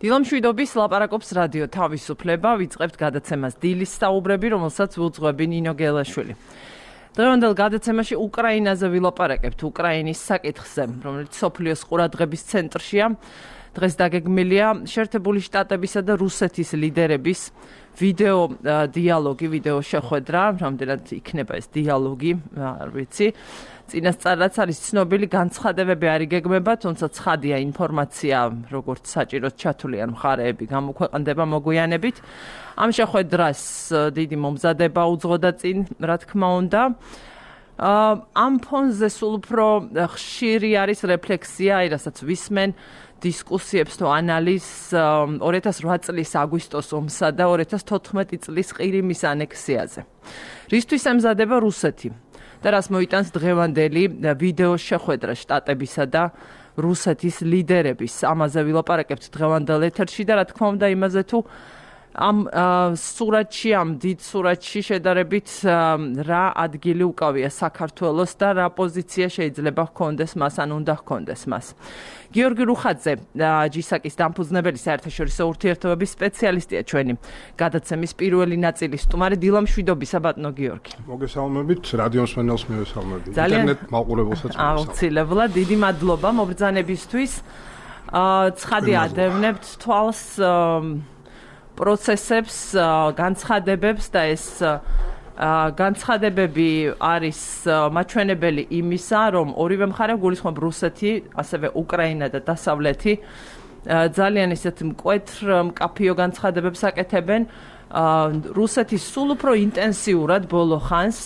დილამშვიდობის ლაპარაკობს რადიო თავისუფლება, ვიწყებთ გადაცემას დილის საუბრები, რომელსაც ვუძღვები ნინო გელაშვილი. დღევანდელ გადაცემაში უკრაინაზე ვილაპარაკებთ, უკრაინის საკითხზე, რომელიც მსოფლიოს ყურადღების ცენტრშია. დღეს დაგეგმილია შეერთებული შტატებისა და რუსეთის ლიდერების ვიდეო დიალოგი, ვიდეო შეხვედრა, რამდენად იქნება ეს დიალოგი, არ ვიცი. წინასწარაც არის ცნობილი განცხადებები არ იგეგმება, თუმცა ცხადია ინფორმაცია, როგორც საჭიროდ ჩათვლიან მხარეები, გამოქვეყნდება მოგვიანებით. ამ შეხვედრას დიდი მომზადება უძღოდა წინ, რა თქმა უნდა. ამ ფონზე სულ უფრო ხშირი არის რეფლექსია, რასაც ვისმენ დისკუსიებს თუ ანალიზს 2008 წლის აგვისტოს ომსა და 2014 წლის ყირიმის ანექსიაზე. რისთვის ემზადება რუსეთი? და რას მოიტანს დღევანდელი ვიდეო შეხვედრა შტატებისა და რუსეთის ლიდერების. ამაზე ვილაპარაკებთ დღევანდელ ეთერში და რა თქმა უნდა იმაზე თუ ამ სურათში, ამ დიდ სურათში შედარებით რა ადგილი უკავია საქართველოს და რა პოზიცია შეიძლება ჰქონდეს მას, ან უნდა ჰქონდეს მას. გიორგი რუხაძე, ჯისაკის დამფუძნებელი საერთაშორისო ურთიერთობების სპეციალისტია ჩვენი გადაცემის პირველი ნაწილის სტუმარი. დილამშვიდობისა ბატონო გიორგი. მოგესალმებით, რადიო მსმენელს მივესალმები. ინტერნეტ მაყურებელსაც მივესალმები. აუცილებლად, დიდი მადლობა მობრძანებისთვის. ცხადი ადევნებთ თვალს პროცესებს, განცხადებებს და ეს განცხადებები არის მაჩვენებელი იმისა, რომ ორივე მხარე გულისხმობ რუსეთი, ასევე უკრაინა და დასავლეთი ძალიან ისეთ მკვეთრ მკაფიო განცხადებებს აკეთებენ. რუსეთი სულ უფრო ინტენსიურად ბოლო ხანს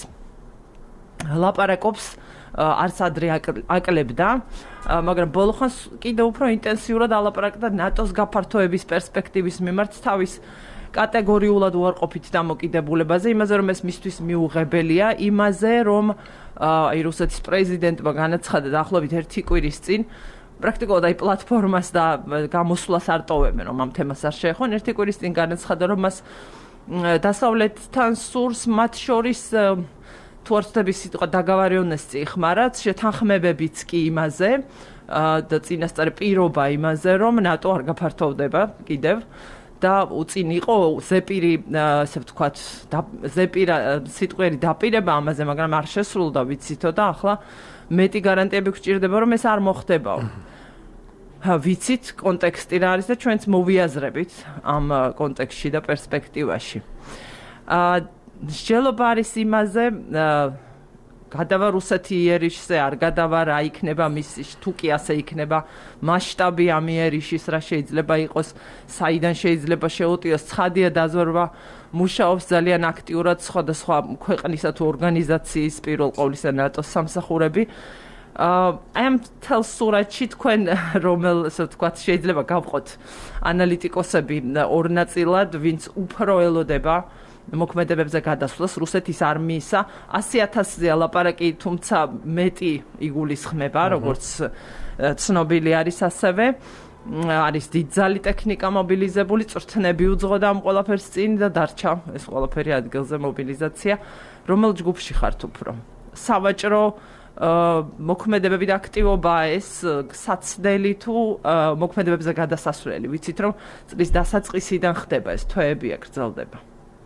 ლაპარაკობს, არც ადრე აკლებდა, მაგრამ ბოლო ხანს კიდევ უფრო ინტენსიურად ალაპარაკდა ნატოს გაფართოების პერსპექტივის მიმართ თავის კატეგორიულად უარყოფით დამოკიდებულებაზე, იმაზე რომ ეს მისთვის მიუღებელია, იმაზე რომ რუსეთის პრეზიდენტმა განაცხადა დაახლოებით 1 კვირის წინ, პრაქტიკულად პლატფორმას და გამოსვლას არ ტოვებენ, რომ ამ თემას არ შეეხონ. 1 კვირის წინ განაცხადა, რომ მას დასავლეთთან სურს მათ შორის თუ არ ვთქვი სიტყვა დაგავარიონესწი იხმარათ, შეთანხმებებიც კი იმაზე და წინასწარი პირობა იმაზე, რომ ნატო არ გაფართოვდება კიდევ და უწინ იყო ზეპირი, ასე ვთქვათ, ზეპირა სიტყვიერი დაპირება ამაზე, მაგრამ არ შესრულდა, ვიცითო და ახლა მეტი გარანტიები გვჭირდება, რომ ეს არ მოხდებაო. ვიცით კონტექსტი რა არის და ჩვენც მოვიაზრებით ამ კონტექსტში და პერსპექტივაში. მსჯელობა არის იმაზე, გადავა რუსეთი იერიშზე, არ გადავა, რა იქნება მისი, თუ კი ასე იქნება მასშტაბი ამ იერიშის, რა შეიძლება იყოს, საიდან შეიძლება შეუტიოს. ცხადია დაზვერვა მუშაობს ძალიან აქტიურად სხვადასხვა ქვეყნისა თუ ორგანიზაციის, პირველ ყოვლისა ნატოს სამსახურები. აი ამ მთელ სურათში თქვენ რომელ, ასე ვთქვათ, შეიძლება გავყოთ ანალიტიკოსები ორ ნაწილად, ვინც უფრო ელოდება მოქმედებებზე გადასვლას რუსეთის არმიისა 100,000-ზე ლაპარაკი, თუმცა მეტი იგულისხმება, როგორც ცნობილი არის ასევე. არის დიდძალი ტექნიკა მობილიზებული, წვრთნები უძღოდა ამ ყველაფერს წინ და დარჩა ეს ყველაფერი ადგილზე მობილიზაცია. რომელ ჯგუფში ხართ უფრო? სავაჭრო მოქმედებები და აქტივობაა ეს საცდელი თუ მოქმედებებზე გადასასვლელი? ვიცით რომ წლის დასაწყისიდან ხდება ეს, თვეებია გრძელდება.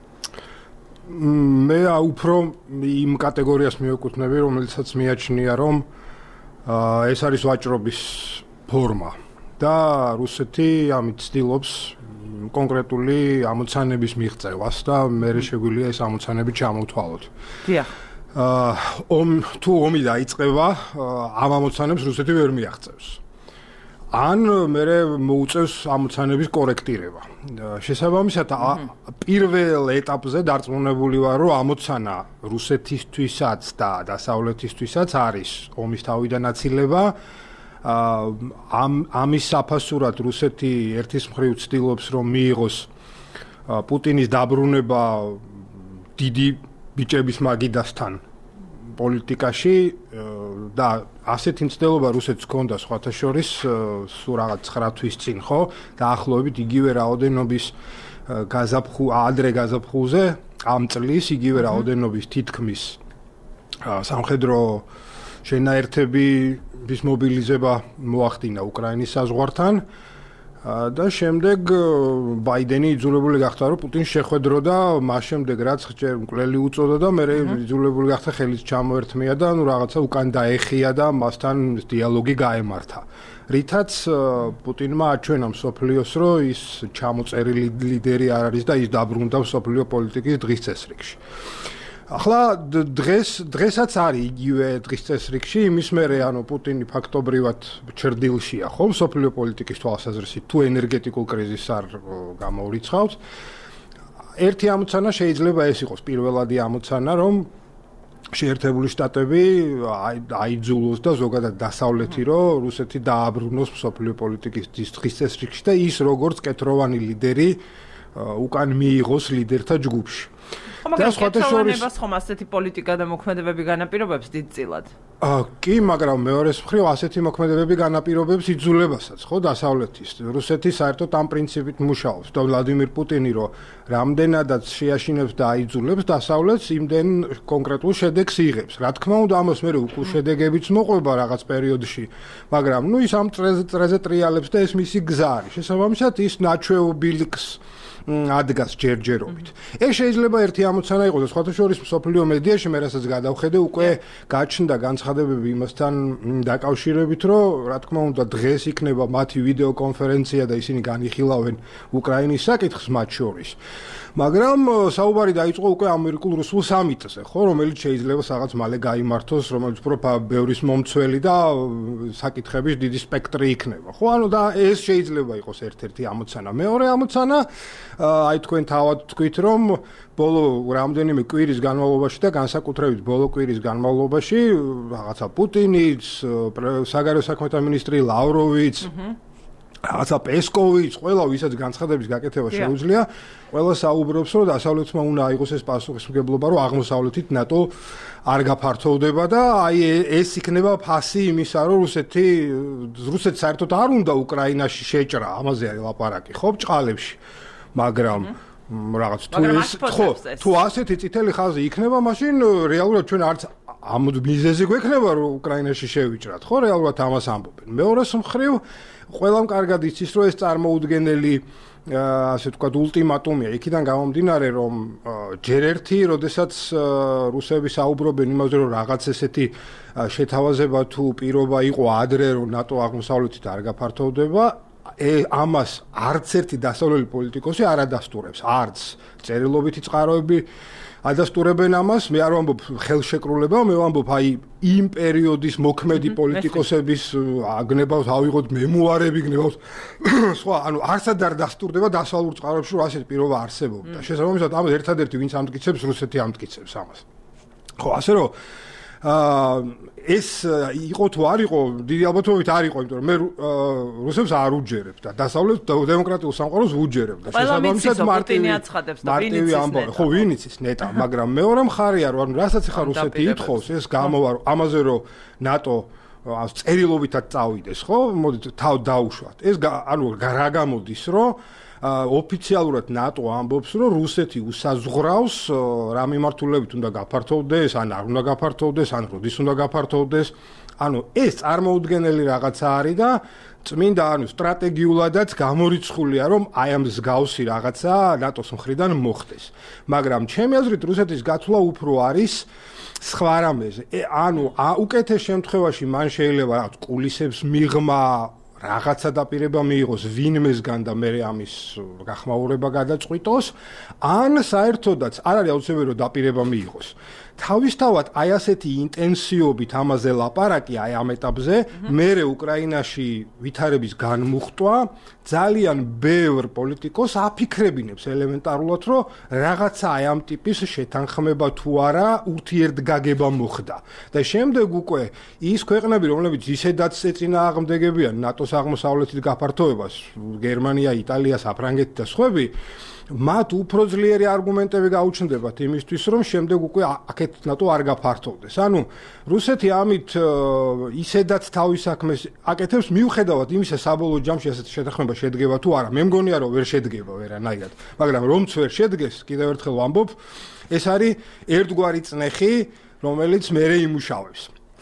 მე უფრო იმ კატეგორიას მივეკუთვნები, რომელიცაც მიაჩნია, რომ ეს არის ვაჭრობის ფორმა და რუსეთი ამით ცდილობს კონკრეტული ამოცანების მიღწევას და მე შეგვიძლია ეს ამოცანები ჩამოვთვალოთ. დიახ. თუ ომი დაიწყება, ამ ამოცანებს რუსეთი ვერ მიაღწევს. ან მე მოუწევს ამოცანების კორექტირება. შესაბამისად, პირველ ეტაპზე დარწმუნებული ვარ, რომ ამოცანა რუსეთისთვისაც და დასავლეთისთვისაც არის ომის თავიდან აცილება. ამის საფასურად რუსეთი ერთის მხრივ ცდილობს, რომ მიიღოს პუტინის დაბრუნება დიდი ბიჭების მაგიდასთან პოლიტიკაში და ასეთი მცდელობა რუსეთს ჰქონდა სხვათა შორის სულ რაღაც 9 თვის წინ, ხო? დაახლოებით იგივე რაოდენობის ადრე გაზაფხულზე ამ წლის იგივე რაოდენობის თითქმის სამხედრო შენაერთების მობილიზება მოახდინა უკრაინის საზღვართან და შემდეგ ბაიდენი იძულებული გახდა რომ პუტინს შეხვედრო და მას შემდეგ რაც ხჭერ მკვლელი უწოდა და მე იძულებული გახდა ხელით ჩამოერთმია და რაღაცა უკან დაეხია და მასთან დიალოგი გაემართა. რითაც პუტინმა აჩვენა მსოფლიოს რომ ის ჩამოწერილი ლიდერი არ არის და ის დაბრუნდა მსოფლიო პოლიტიკის დღის წესრიგში. ახლა დღესაც არის იგივე დღის წესრიგში, იმის მერე პუტინი ფაქტობრივად ჩრდილშია ხო მსოფლიო პოლიტიკის თვალსაზრისით თუ ენერგეტიკულ კრიზისს არ გამოურიცხავს. ერთი ამოცანა შეიძლება ეს იყოს პირველადი ამოცანა, რომ შეერთებული შტატები აიძულოს და ზოგადად დასავლეთი რომ რუსეთი დააბრუნოს მსოფლიო პოლიტიკის დღის წესრიგში და ის როგორც კეთროვანი ლიდერი უკან მიიღოს ლიდერთა ჯგუფში. და სხვადასხვანებას ხომ ასეთი პოლიტიკა და მოქმედებები განაპირობებს დიდწილად? კი, მაგრამ მეორეს მხრივ ასეთი მოქმედებები განაპირობებს იძულებასაც, ხო, დასავლეთის. რუსეთი საერთოდ ამ პრინციპით მუშაობს და ვლადიმირ პუტინი რომ რამდენადაც შეაშინებს და აიძულებს დასავლეთს, იმდენ კონკრეტულ შედეგს იღებს. რა თქმა უნდა, ამას მე უკვე შედეგებიც მოყვება რაღაც პერიოდში, მაგრამ ის ამ წრეზე ტრიალებს და ეს მისი გზა არის. შესაბამისად, ის ნაჩვეულ ბილიკს ადგას ჯერჯერობით. ეს შეიძლება ერთი ამოცანა იყოს და სხვათა შორის მსოფლიო მედიაში მე რასაც გადავხედე უკვე გაჩნდა განცხადებები იმასთან დაკავშირებით, რომ რა თქმა უნდა დღეს იქნება მათი ვიდეო კონფერენცია და ისინი განიხილავენ უკრაინის საკითხს მათ შორის. მაგრამ საუბარი დაიწყო უკვე ამერიკულ-რუსულ სამიტზე, ხო, რომელიც შეიძლება რაღაც მალე გაიმართოს, რომელიც უფრო ბევრის მომცველი და საკითხების დიდი სპექტრი იქნება. ხო, და ეს შეიძლება იყოს ერთ-ერთი ამოცანა. მეორე ამოცანა, აი თქვენ თავად თქვით, რომ ბოლო რამდენიმე კვირის განმავლობაში და განსაკუთრებით ბოლო კვირის განმავლობაში რაღაცა პუტინიც, საგარეო საქმეთა მინისტრი ლავროვიც რაღაცა პესკოვიც, ყველა ვისაც განცხადების გაკეთება შეუძლია, ყველა საუბრობს, რომ დასავლეთმა უნდა აიღოს ეს პასუხისმგებლობა, რომ აღმოსავლეთით ნატო არ გაფართოვდება და აი ეს იქნება ფასი იმისა, რომ რუსეთი საერთოდ არ უნდა უკრაინაში შეჭრა, ამაზე არის ლაპარაკი, ხო, ბჭყალებში. მაგრამ რაღაც თუ ასეთი წითელი ხაზი იქნება, მაშინ რეალურად ჩვენ არც ამ მიზეზი გვექნება რომ უკრაინაში შევიჭრათ, ხო, რეალურად ამას ამბობენ. მეორეს მხრივ ყველამ კარგად იცის რომ ეს წარმოუდგენელი ასე ვთქვათ ულტიმატუმია იქიდან გამომდინარე რომ ჯერ ერთი როდესაც რუსები საუბრობენ იმაზე რომ რაღაც ესეთი შეთავაზება თუ პირობა იყო ადრე რომ ნატო აღმოსავლეთით არ გაფართოვდება ამას არც ერთი დასავლელი პოლიტიკოსი არ ადასტურებს, არც წერილობითი წყაროები ადასტურებენ ამას, მე არ ვამბობ ხელშეკრულება, მე ვამბობ აი იმ პერიოდის მოქმედი პოლიტიკოსების აგნებავს, ავიღოთ მემუარები, გნებავს სხვა, ანუ არცად არ დასტურდება დასავლურ წყაროებში, რომ ასეთი პირობა არსებობდა. შესაბამისად, ამას ერთადერთი ვინც ამტკიცებს, რუსეთი ამტკიცებს ამას. ხო, ასე რომ ეს იყო თუ არ იყო, დიდი ალბათობით არ იყო, იმიტომ რომ მე რუსებს არ უჯერებ და დასავლეთ დემოკრატიულ სამყაროს ვუჯერებ და შესაბამისად მარტივი აცხადებს და ვინიც ამბობ, ხო, ვინიც ის ნეტა, მაგრამ მეორე მხარე არ ვარ, რასაც ახლა რუსეთი ითხოვს, ეს გამოვა ამაზე რომ ნატო წერილობითად წავიდეს, ხო? მოდით თავ დაუშვათ. ეს ანუ რა გამოდის, რომ ოფიციალურად ნატო ამბობს, რომ რუსეთი უსაზღვრავს რა მიმართულებით უნდა გაფართოვდეს, ან არ უნდა გაფართოვდეს, ან როდის უნდა გაფართოვდეს. ანუ ეს წარმოუდგენელი რაღაცა არის და წმინდა, ანუ სტრატეგიულადაც გამორიცხულია, რომ აი ამ მსგავსი რაღაცა ნატოს მხრიდან მოხდეს. მაგრამ ჩემი აზრით რუსეთის გათვლა უფრო არის სხვა რამეზე. ანუ უკეთეს შემთხვევაში მან შეიძლება რაღაც კულისებს მიღმა რაღაცა დაპირება მიიღოს ვინმესგან და მე ამის გახმაურება გადაწყვიტოს, ან საერთოდაც არ არის აუცილებელი რომ დაპირება მიიღოს. თავისთავად აი ასეთი ინტენსივობით ამაზე ლაპარაკი აი ამ ეტაპზე, მერე უკრაინაში ვითარების განმუხტვა ძალიან ბევრ პოლიტიკოს აფიქრებინებს ელემენტარულად, რომ რაღაცა აი ამ ტიპის შეთანხმება თუ არა ურთიერთგაგება მოხდა. და შემდეგ უკვე ის ქვეყნები, რომლებიც ისედაც ეწინააღმდეგებიან ნატოს აღმოსავლეთის გაფართოვებას, გერმანია, იტალია, საფრანგეთი და სხვები, მათ უფრო ძლიერი არგუმენტები გაუჩნდებათ იმისთვის, რომ შემდეგ უკვე აქეთ ნატო არ გაფართოვდეს. ანუ რუსეთი ამით ისედაც თავის საქმეს აკეთებს მიუხედავად იმისა, საბოლოო ჯამში ასეთი შეთანხმება შედგება თუ არა. მე მგონია რომ ვერ შედგება ვერანაირად, მაგრამ რომც ვერ შედგეს, კიდევ ერთხელ ვამბობ, ეს არის ერთგვარი წნეხი, რომელიც მერე იმუშავებს.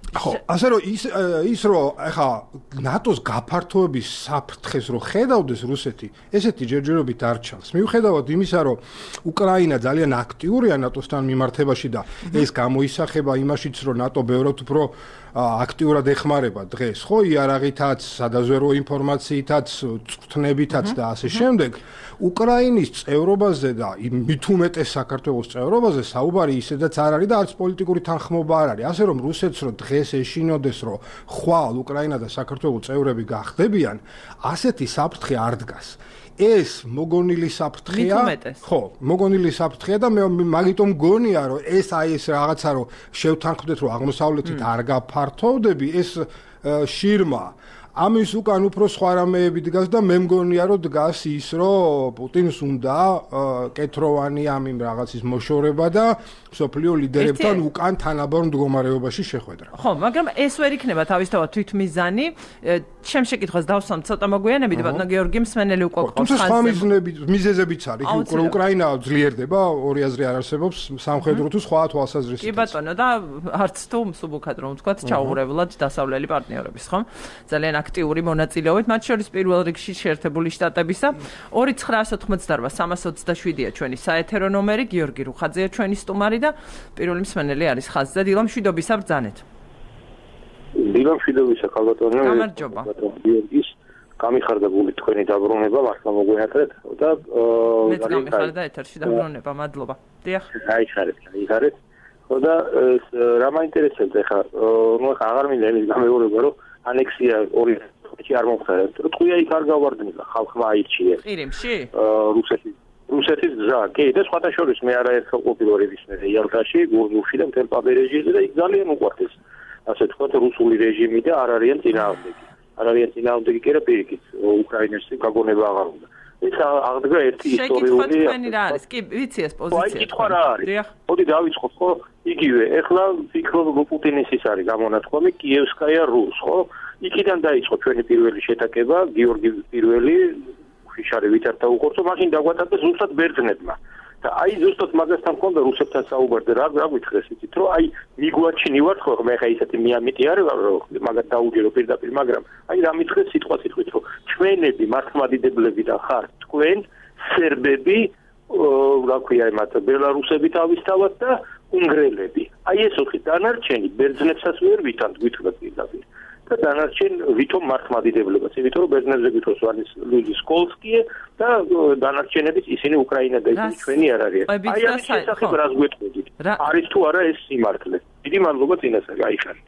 ხო, ასე რომ ის რომ ახლა ნატოს გაფართოების საფრთხეს რომ ხედავდეს რუსეთი, ესეთი ჯერჯერობით არ ჩანს. მიუხედავად იმისა, რომ უკრაინა ძალიან აქტიურია ნატოსთან მიმართებაში და ეს გამოისახება იმაშიც, რომ ნატო ბევრად უფრო აქტიურად ეხმარება დღეს, ხო, იარაღითაც, სადაზვერვო ინფორმაციითაც, წვრთნებითაც და ასე შემდეგ, უკრაინის წევრობაზე და მით უმეტეს საქართველოს წევრობაზე საუბარი ისედაც არ არის და არც პოლიტიკური თანხმობა არ არის. ასე რომ რუსეთს რომ დღეს ეშინოდეს, რომ ხვალ უკრაინა და საქართველოს წევრები გახდებიან, ასეთი საფრთხე არ დგას. ეს მოგონილი საფრთხეა. ხო, მოგონილი საფრთხეა და მე მაგიტომ მგონია, რომ ეს რაღაცა რომ შევთანხმდეთ, რომ აღმოსავლეთით არ გაფართოვდები, ეს შირმა ამის უკან უფრო სხვა რამეები დგას და მე მგონია, რომ დგას ის, რომ პუტინს უნდა კეთროვანი ამ რაღაცის მოშორება და მსოფლიო ლიდერებთან უკან თანაბარ მდგომარეობაში შეხვედრა. ხო, მაგრამ ეს ვერ იქნება თავისთავად თვითმიზანი. ჩემ შეკითხვას დავსვამ ცოტა მოგვიანებით, ბატონო გიორგი მსმენელი უკვე ყავს. თუმცა სხვა მიზეზებიც არის. უკრაინა ძლიერდება, ორი აზრი არ არსებობს, სამხედრო თუ სხვა თვალსაზრისით. კი ბატონო, და არც თუ მსუბუქად რომ ვთქვათ, ჩაუღრებლად დასავლელი პარტნიორების, ხო? ძალიან აქტიური მონაწილეობით, მათ შორის პირველ რიგში შეერთებული შტატებისა. 2988327-ია ჩვენი საეთერო ნომერი, გიორგი რუხაძეა ჩვენი სტუმარი და პირველი მსმენელი არის ხაზზე. დილა მშვიდობისა ბრძანეთ. დილა მშვიდობისა ხალბატონო. გამარჯობა. გიორგის გამიხარდებული თქვენი დაბრუნება მართლა მოგვიატრეთ და მეც გამიხარდა ეთერში დაბრუნება, მადლობა. დიახ. აიხარეთ. ხო და რა მაინტერესებს ახლა, ნუ ახლა აღარ მინდა იმის გამეორება, რომ ანექსია 2000-ში არ მომხდარა. ტყვია იქ არ გავარდნილა, ხალხმა აირჩია. ყირიმში? რუსეთის გზა, კი, და სხვათა შორის მე არაერთხელ ყოფილი ვისმენე იალტაში, გურგულში და მთელ პაბერეჟიაზე და იქ ძალიან უყვართ ეს, ასე თქვათ, რუსული რეჟიმი და არ არიან წინააღმდეგი. არ არიან წინააღმდეგი კი რა პირიქით, უკრაინას გაგონება აღარ უნდა. ეს აღდგა ერთი ისტორიული. შეკითხვა რა არის? კი, ვიცი ეს პოზიცია. აი, კითხვა რა არის? მოდი დავიწყოთ, ხო? იგივე, ეხლა ვფიქრობ, რომ პუტინის ის არის გამონათქვამი კიევსკაია რუს, ხო? იქიდან დაიწყო ჩვენი პირველი შეტაკება, გიორგი პირველი ფიშარი ვითარ დაუყურწო, მაშინ დაგვატაკდა ზუსტად ბერძნებმა. და აი ზუსტად მაგასთან მქონდა რუსებთან საუბარზე, რა გვითხრეს იცით, რომ აი მიგვაჩნივართ ხო, მე ხა ისეთი მიამიტი არ ვარ, რომ მაგათ დაუჯერო პირდაპირ, მაგრამ აი რა მითხრეს სიტყვით, რომ ჩვენები მართლმადიდებლები და ხართ თქვენ სერბები, რა ქვია მათ, ბელარუსები თავისთავად და უნგრელები. აი ეს ოთხი დანარჩენი ბერძნებსაც ვერ ვითანთ გვითხრათ პირდაპირ. და დანარჩენ ვითომ მართლმადიდებლებას, იმიტომ რომ ბერძნებზე გითხროს არის ლუიზ სკოლსკი და დანარჩენების ისინი უკრაინა და ისინი ჩვენი არ არიან. აი ამის შესახებ რას გვეტყოდით? არის თუ არა ეს სიმართლე? დიდი მადლობა წინასწარ, აიხარეთ.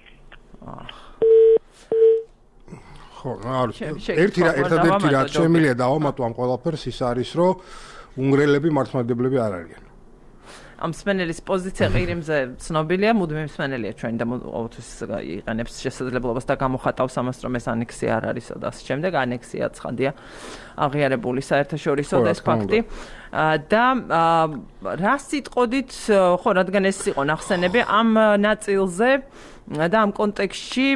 ხო, ერთადერთი რაც შემიძლია დავამატო ამ ყველაფერს ის არის, რომ უნგრელები მართლმადიდებლები არ არიან. ამ მსმენელის პოზიცია ყირიმზე ცნობილია, მუდმივი მსმენელია ჩვენი და ყოველთვის იყენებს შესაძლებლობას და გამოხატავს ამას, რომ ეს ანექსია არ არისო და ასე შემდეგ. ანექსია ცხადია აღიარებული საერთაშორისო და ეს ფაქტი. და რა სიტყოდით, ხო, რადგან ეს იყო ნახსენები ამ ნაწილზე და ამ კონტექსტში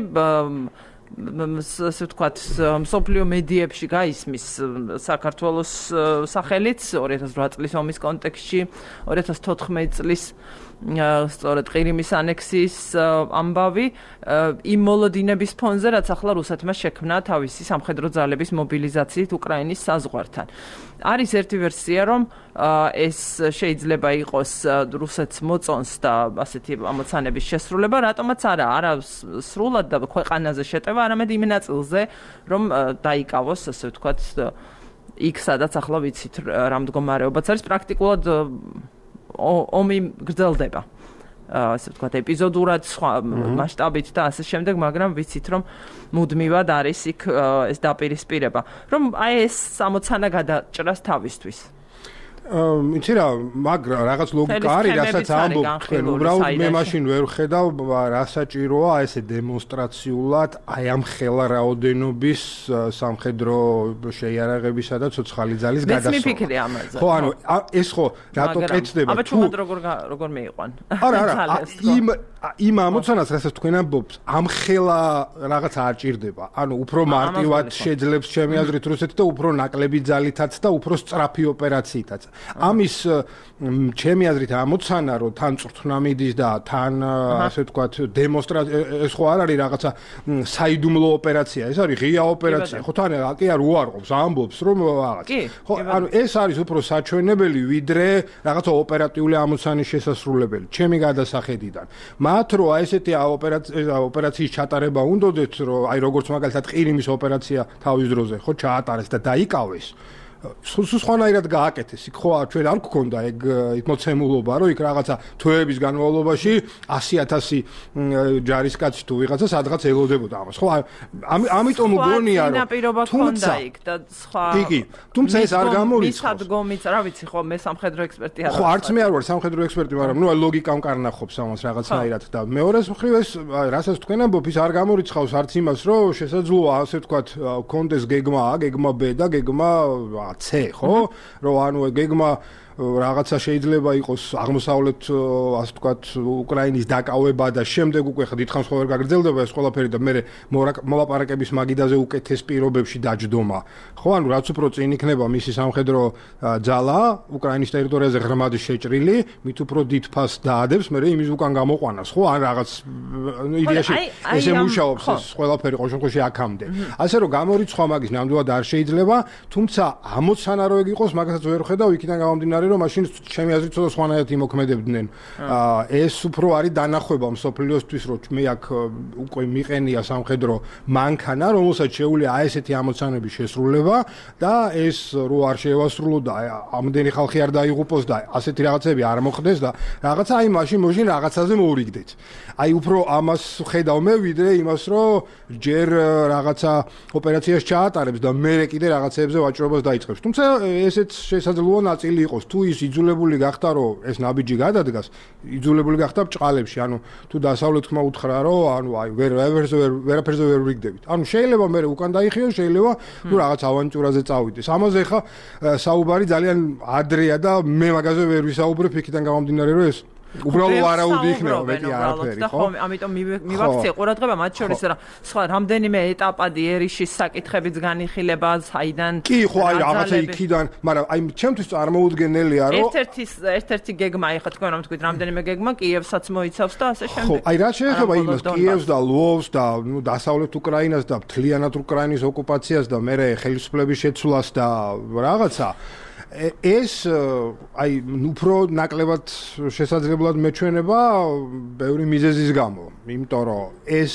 ასე ვთქვათ, მსოფლიო მედიებში გაისმის საქართველოს სახელიც 2008 წლის ომის კონტექსტში, 2014 წლის სწორედ ყირიმის ანექსიის ამბავი იმ მოლოდინების ფონზე, რაც ახლა რუსეთმა შექმნა თავისი სამხედრო ძალების მობილიზაციით უკრაინის საზღვართან. არის ერთი ვერსია, რომ ეს შეიძლება იყოს რუსეთს მოწონს და ასეთი ამოცანების შესრულება, რატომაც არა სრულად და ქვეყანაზე შეტევა, არამედ იმ ნაწილზე, რომ დაიკავოს, ასე ვთქვათ, იქ სადაც ახლა ვიცით რა მდგომარეობაც არის, პრაქტიკულად ომი გრძელდება. ასე ვთქვათ, ეპიზოდურად სხვა მასშტაბით და ასე შემდეგ, მაგრამ ვიცით, რომ მუდმივად არის იქ ეს დაპირისპირება, რომ აი ეს ამოცანა გადაჭრას თავისთვის. იცი რა, მაგრამ რაღაც ლოგიკა არის, რასაც ამბობ თქვენ, უბრალოდ მე მაშინ ვერ ხედავ რა საჭიროა ესე დემონსტრაციულად აი ამ ხელა რაოდენობის სამხედრო შეიარაღებისა და ცოცხალი ძალის გადასვლა. მეც მიფიქრე ამაზე. ხო, ანუ ეს ხო რატო კეთდება? აბა ჩუმად როგორ მიიყვან? არა, იმ ამოცანას, რასაც თქვენ ამბობთ, ამ ხელა რაღაც არ ჭირდება. ანუ უფრო მარტივად შეძლებს ჩემი აზრით რუსეთი და უფრო ნაკლები ძალითაც და უფრო სწრაფი ოპერაციითაც. ამის ჩემი აზრით ამოცანა რომ თან წვრთნა მიდის და თან ასე ვთქვათ დემონსტრაცია ეს ხო არ არის რაღაცა საიდუმლო ოპერაცია ეს არის ღია ოპერაცია ხო თან კი არ უარყოფს ამბობს რომ რაღაც ხო ანუ ეს არის უფრო საჩვენებელი ვიდრე რაღაცა ოპერატიული ამოცანის შესასრულებელი ჩემი გადასახედიდან მათ რო აი ესეთი ოპერაციის ჩატარება უნდოდეთ რომ აი როგორც მაგალითად ყირიმის ოპერაცია თავის დროზე ხო ჩაატარეს და დაიკავეს სხვანაირად გააკეთეს იქ ხო ჩვენ არ გქონდა ეგ მოცემულობა რომ იქ რაღაცა თვეების განმავლობაში 100,000 ჯარისკაცი თუ ვიღაცა სადღაც ელოდებოდა ამას ხო ამიტომ მგონია რომ თუმცა იქ და სხვა კი თუმცა ეს არ გამორიცხავს მისადგომიც რა ვიცი ხო მე სამხედრო ექსპერტი არ ხო არც მე არ ვარ სამხედრო ექსპერტი მაგრამ ნუ ლოგიკამ კარნახობს ამას რაღაცნაირად და მეორეს მხრივ ეს რასაც თქვენ ამბობ ის არ გამორიცხავს არც იმას რომ შესაძლოა ასე ვთქვათ კონდეს გეგმა B და გეგმა C ხო რომ ანუ გეგმა რაღაცა შეიძლება იყოს აღმოსავლეთ ასე ვთქვათ უკრაინის დაკავება და შემდეგ უკვე ხდითხანს ხო ვერ გაგრძელდება ეს ყველაფერი და მე მოლაპარაკების მაგიდაზე უკეთეს პირობებში დაჯდომა ხო ანუ რაც უფრო წინ იქნება მისი სამხედრო ძალა უკრაინის ტერიტორიაზე ღრმად შეჭრილი მით უფრო დიდ ფასს დაადებს მე იმის უკან გამოყვანას ხო ან რაღაც იდეაში ესე მუშაობს ეს ყველაფერი ყოველ შემთხვევაში აქამდე ასე რომ გამორიცხვა მაგის ნამდვილად არ შეიძლება თუმცა ამოცანა რო ეგ იყოს მაგასაც ვერ ხედავ იქიდან გამომდინარე რომ მაშინ ჩემი აზრით ცოტა სხვანაირად იმოქმედებდნენ. ეს უფრო არის დანახვება მსოფლიოსთვის, რომ მე აქ უკვე მიყენია სამხედრო მანქანა, რომელსაც შეუძლია აი ესეთი ამოცანების შესრულება და ეს რო არ შეევასრულო და ამდენი ხალხი არ დაიღუპოს და ასეთი რაღაცები არ მოხდეს და რაღაცა აი მაშინ რაღაცაზე მოურიგდეთ. აი უფრო ამას ხედავ მე ვიდრე იმას, რომ ჯერ რაღაცა ოპერაციას ჩაატარებს და მე კიდე რაღაცეებზე ვაჭრობას დაიწყებს. თუმცა ესეც შესაძლოა ნაწილი იყოს. თუ ის იძულებული გახდა, რომ ეს ნაბიჯი გადადგას, იძულებული გახდა ბჭყალებში. ანუ თუ დასავლეთმა უთხრა, რომ ანუ აი ვერაფერზე ვერ ვიგდებით. ანუ შეიძლება მე უკან დაიხიოს, შეიძლება თუ რაღაც ავანტიურაზე წავიდეს. ამაზე ხა საუბარი ძალიან ადრეა და მე მაგაზე ვერ ვისაუბრებ იქიდან გამომდინარე, რომ ეს უბრალოდ ვარაუდი იქნება მეტი არაფერი ხო? ამიტომ მივაქციე ყურადღება მათ შორის რა სხვა რამდენიმე ეტაპადი ერიშის საკითხებიც განიხილება საიდან კი ხო აი რაღაცა იქიდან მაგრამ აი ჩემთვის წარმოუდგენელია რომ ერთ-ერთი გეგმა ეხა თქვენ რომ თქვით რამდენიმე გეგმა კიევსაც მოიცავს და ასე შემდეგ ხო აი რა შეეხება იმას კიევს და ლვოვს და ნუ დასავლეთ უკრაინას და მთლიანად უკრაინის ოკუპაციას და მერე ხელისუფლების შეცვლას და რაღაცა ეს აი უფრო ნაკლებად შესაძლებლად მეჩვენება ბევრი მიზეზის გამო, იმიტომ რომ ეს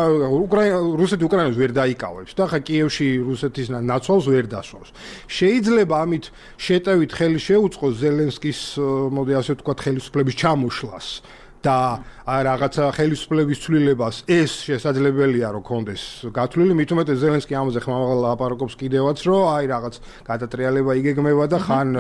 რუსეთი უკრაინას ვერ დაიკავებს და ხა კიევში რუსეთის ნაცვალს ვერ დასვავს. შეიძლება ამით შეტევით ხელი შეუწყოს ზელენსკის მოდი ასე ვთქვათ ხელისუფლების ჩამოშლას და რაღაცა ხელისუფლების ცვლილებას ეს შესაძლებელია რომ კონდეს გათვლილი მით უმეტეს ზელენსკი ამაზე ხმამაღლა ლაპარაკობს კიდევაც რომ აი რაღაც გადატრიალება იგეგმება და ხან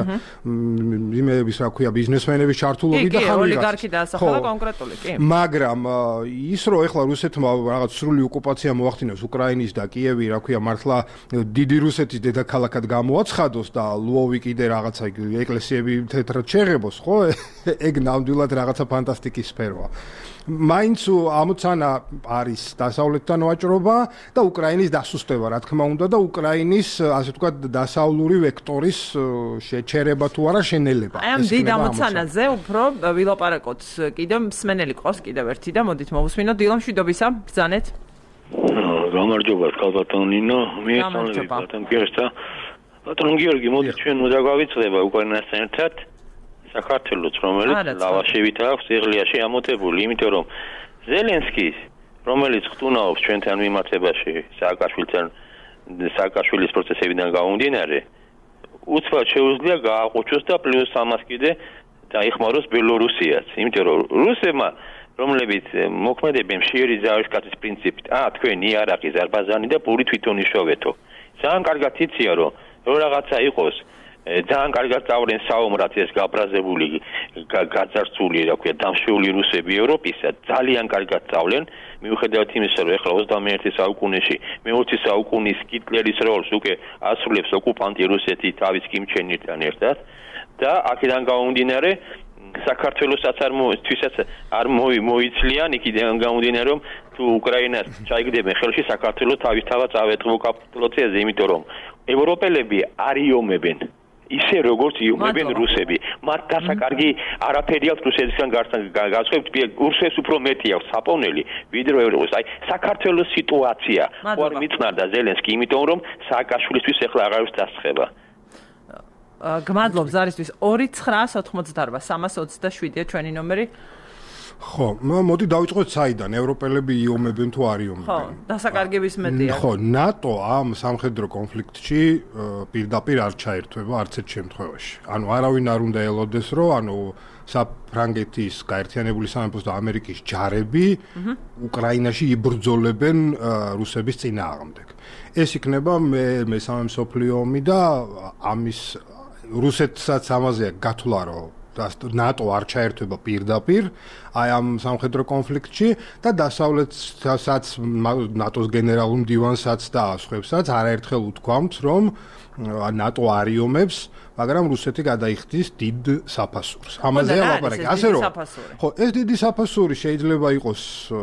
იმების რა ქვია ბიზნესმენების ჩართულობით და ხან ოლიგარქი დაასახელა კონკრეტული კი მაგრამ ის რომ ეხლა რუსეთმა რაღაც სრული ოკუპაცია მოახდინოს უკრაინის და კიევი რა ქვია მართლა დიდი რუსეთის დედაქალაქად გამოაცხადოს და ლვოვი კიდე რაღაცა ეკლესიები თეთრად შეღებოს ხო ეგ ნამდვილად რაღაცა ფანტასტიკის სფეროა მაინც ამოცანა არის დასავლეთთან ვაჭრობა და უკრაინის დასუსტება, რა თქმა უნდა და უკრაინის, ასე ვთქვათ, დასავლური ვექტორის შეჩერება თუ არა შენელება. აი ამ დიდ ამოცანაზე უფრო ვილაპარაკოთ კიდევ მსმენელი ყავს კიდევ ერთი და მოდით მოვუსმინოთ დილამ შვიდობისა, ბრძანეთ. გამარჯობა, კალბატონ ნინო, მე ბატონ გიორგი. ბატონ გიორგი, მოდით ჩვენ მოდაგვავიწყდება უკრაინასთან ერთად. საქართველოს რომელიც ლავაშებით აქვს იღლიაში ამოტებული, იმიტომ რომ ზელენსკის რომელიც ხტუნაობს ჩვენთან მიმართებაში სააკაშვილის პროცესებიდან გამომდინარე, უცბად შეუძლია გააყუჩოს და პლუს ამას კიდე დაიხმაროს ბელორუსიაც, იმიტომ რომ რუსებმა რომლებიც მოქმედებენ მშიერი ძალისკაცის პრინციპით, თქვენ იარაღი, ზარბაზანი და პური თვითონ იშოვეთო. ძალიან კარგად იციან რომ რაღაცა იყოს ძალიან კარგად წავლენ საომრად ეს გაბრაზებული გაძარცული რა ქვია დამშეული რუსები ევროპისა ძალიან კარგად წავლენ მიუხედავად იმისა რომ ეხლა 21 საუკუნეში მე-20 საუკუნის ჰიტლერის როლს უკვე ასრულებს ოკუპანტი რუსეთი თავის კიმჩენირთან ერთად და აქედან გამომდინარე საქართველოსაც არ მოიცლიან იქიდან გამომდინარე რომ თუ უკრაინას ჩაიგდებენ ხელში საქართველოს თავისთავად წავეთყო კაპიტულაციაზე იმიტომ რომ ევროპელები არიომებენ ისე როგორც იუმებენ რუსები. მათ დასაკარგი არაფერი აქვს რუსეთისგან განსხვავებით, რუსებს უფრო მეტი აქვს საპოვნელი, ვიდრე ევროპას. აი, საქართველოს სიტუაცია ხო არ მიწნარდა ზელენსკი, იმიტომ რომ სააკაშვილისთვის ეხლა აღარის დასწრება. გმადლობ ზარისთვის 2988327-ია ჩვენი ნომერი. ხო, მოდი დავიწყოთ საიდან ევროპელები იომებენ თუ არ იომებენ. ხო, დასაკარგების მეტია. ხო, ნატო ამ სამხედრო კონფლიქტში პირდაპირ არ ჩაერთვება არც ერთ შემთხვევაში. ანუ არავინ არ უნდა ელოდეს, რომ საფრანგეთის გაერთიანებული სამეფოს და ამერიკის ჯარები უკრაინაში იბრძოლებენ რუსების წინააღმდეგ. ეს იქნება მესამე მსოფლიო ომი და ამის რუსეთსაც ამაზე გათვლა რომ ნატო არ ჩაერთვება პირდაპირ აი ამ სამხედრო კონფლიქტში და დასავლეთსაც ნატოს გენერალურ მდივანსაც და სხვებსაც არაერთხელ უთქვამთ რომ ნატო არიომებს მაგრამ რუსეთი გადაიხდის დიდ საფასურს ამაზეა ლაპარაკი ასე რომ ხო ეს დიდი საფასური შეიძლება იყოს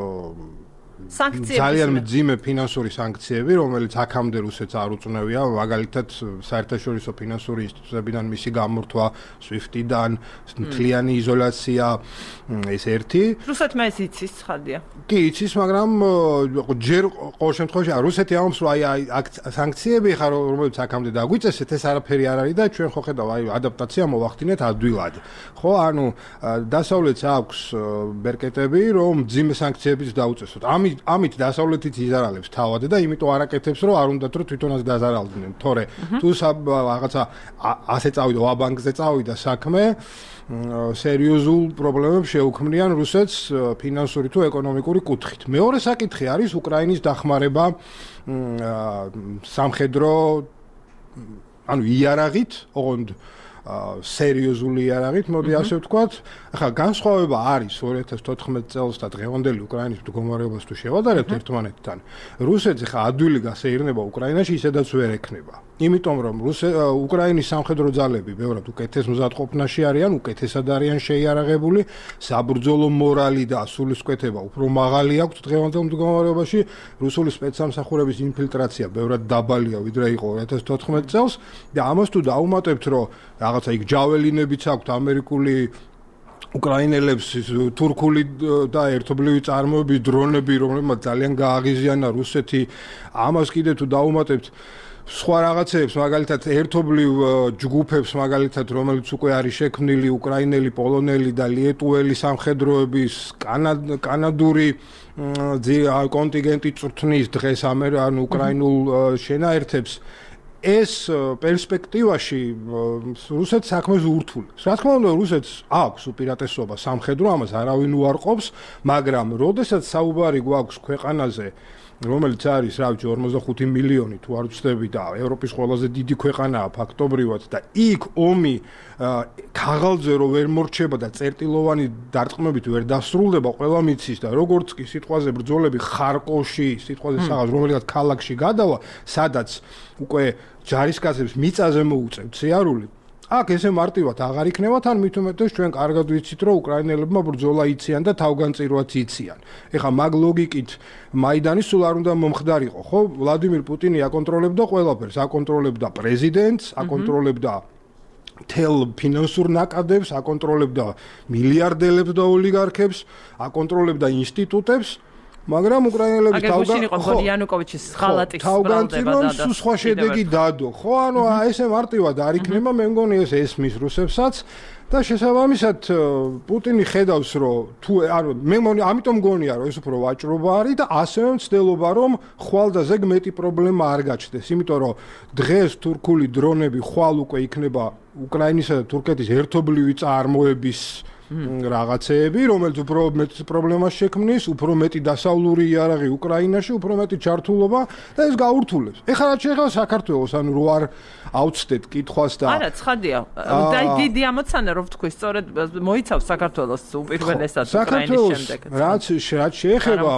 ძალიან მძიმე ფინანსური სანქციები, რომელიც აქამდე რუსეთს არ უწნევია, მაგალითად საერთაშორისო ფინანსური ინსტიტუტებიდან მისი გამორთვა, SWIFT-დან, მთლიანი იზოლაცია, ეს ერთი. რუსეთმა ეს იცის, ცხადია. კი, იცის, მაგრამ ჯერ ყოველ შემთხვევაში რუსეთი ამბობს, რომ აი სანქციები ხარ, რომელიც აქამდე დაგვიწესეთ, ეს არაფერი არ არის და ჩვენ ხო ხედავ, აი ადაპტაცია მოვახდინეთ ადვილად. ხო, ანუ დასავლეთს აქვს ბერკეტები, რომ მძიმე სანქციებიც დაუწესოთ. ამით დასავლეთით იზარალებს თავად და იმიტომ არაკეთებს რომ არ უნდათ რომ თვითონაც დაზარალდნენ. თორე თუ რაღაცა ასე წავიდა ვაბანკზე წავიდა საქმე სერიოზულ პრობლემებს შეუქმნიან რუსეთს ფინანსური თუ ეკონომიკური კუთხით. მეორე საკითხი არის უკრაინის დახმარება სამხედრო ანუ იარაღით, ოღონდ სერიოზული იარაღით, მოდი ასე ვთქვათ. ახლა განსხვავება არის 2014 წელს და დღევანდელი უკრაინის მდგომარეობას თუ შევადარებთ ერთმანეთთან. რუსეთს ახლა ადვილი გასეირნება უკრაინაში ისედაც ვერ ექნება. იმიტომ რომ უკრაინის სამხედრო ძალები ბევრად უკეთეს მზადყოფნაში არიან, უკეთესად არიან შეიარაღებული, საბრძოლო მორალი და სულისკვეთება უფრო მაღალი აქვს დღევანდელ მდგომარეობაში. რუსული სპეცსამსახურების ინფილტრაცია ბევრად დაბალია ვიდრე იყო 2014 წელს და ამას თუ დაუმატებთ რომ რაღაცა იქ ჯაველინებიც აქვთ ამერიკული უკრაინელებს თურქული და ერთობლივი წარმოების დრონები რომლებმაც ძალიან გააღიზიანა რუსეთი ამას კიდე თუ დაუმატებთ სხვა რაღაცებს მაგალითად ერთობლივ ჯგუფებს მაგალითად რომელიც უკვე არის შექმნილი უკრაინელი, პოლონელი და ლიეტუელი სამხედროების კანადური კონტინგენტი წვრთნის დღეს ანუ უკრაინულ შენაერთებს ეს პერსპექტივაში რუსეთს საქმეს ურთულებს. რა თქმა უნდა, რუსეთს აქვს უპირატესობა სამხედრო, ამას არავინ უარყოფს, მაგრამ როდესაც საუბარი გვაქვს ქვეყანაზე, რომელიც არის, რა ვიცი, 45 მილიონი თუ არ ვცდები და ევროპის ყველაზე დიდი ქვეყანაა ფაქტობრივად და იქ ომი ქაღალდზე რო ვერ მორჩება და წერტილოვანი დარტყმებით ვერ დასრულდება, ყველა მიცის და როგორც კი სიტყვაზე ბრძოლები ხარკოვში, სიტყვაზე საღაც რომელიღაც ქალაქში გადავა, სადაც უკვე ჯარისკაცებს მიწაზე მოუწევთ სიარული. აქ ესე მარტივად აღარ იქნება, თან მით უმეტეს ჩვენ კარგად ვიცით, რომ უკრაინელებმა ბრძოლა იციან და თავგანწირვაც იციან. ეხლა მაგ ლოგიკით მაიდანი სულ არ უნდა მომხდარიყო, ხო? ვლადიმირ პუტინი აკონტროლებდა ყველაფერს, აკონტროლებდა პრეზიდენტს, აკონტროლებდა თელ ფინანსურ ნაკადებს, აკონტროლებდა მილიარდელებს და ოლიგარქებს, აკონტროლებდა ინსტიტუტებს. მაგრამ უკრაინელები იანუკოვიჩის ხალატის თავგანწირვა სხვა შედეგი დადო. ხო, ანუ ესე მარტივად არ იქნება, მე მგონი ეს ესმის რუსებსაც და შესაბამისად პუტინი ხედავს, რომ თუ ანუ მე მგონი ამიტომ მგონია, რომ ეს უფრო ვაჭრობა არის და ასევე მცდელობა, რომ ხვალ და ზეგ მეტი პრობლემა არ გაჩნდეს, იმიტომ რომ დღეს თურქული დრონები ხვალ უკვე იქნება უკრაინისა და თურქეთის ერთობლივი წარმოების რაღაცეები, რომელიც უფრო მეტ პრობლემას შექმნის, უფრო მეტი დასავლური იარაღი უკრაინაში, უფრო მეტი ჩართულობა და ეს გაურთულებს. ეხლა რაც შეეხება საქართველოს, ანუ რო არ აუცდეთ კითხვას და არა, ცხადია. და დიდი ამოცანა რო ვთქვი, სწორედ მოიცავს საქართველოს უპირველესად უკრაინის შემდეგ. რაც შეეხება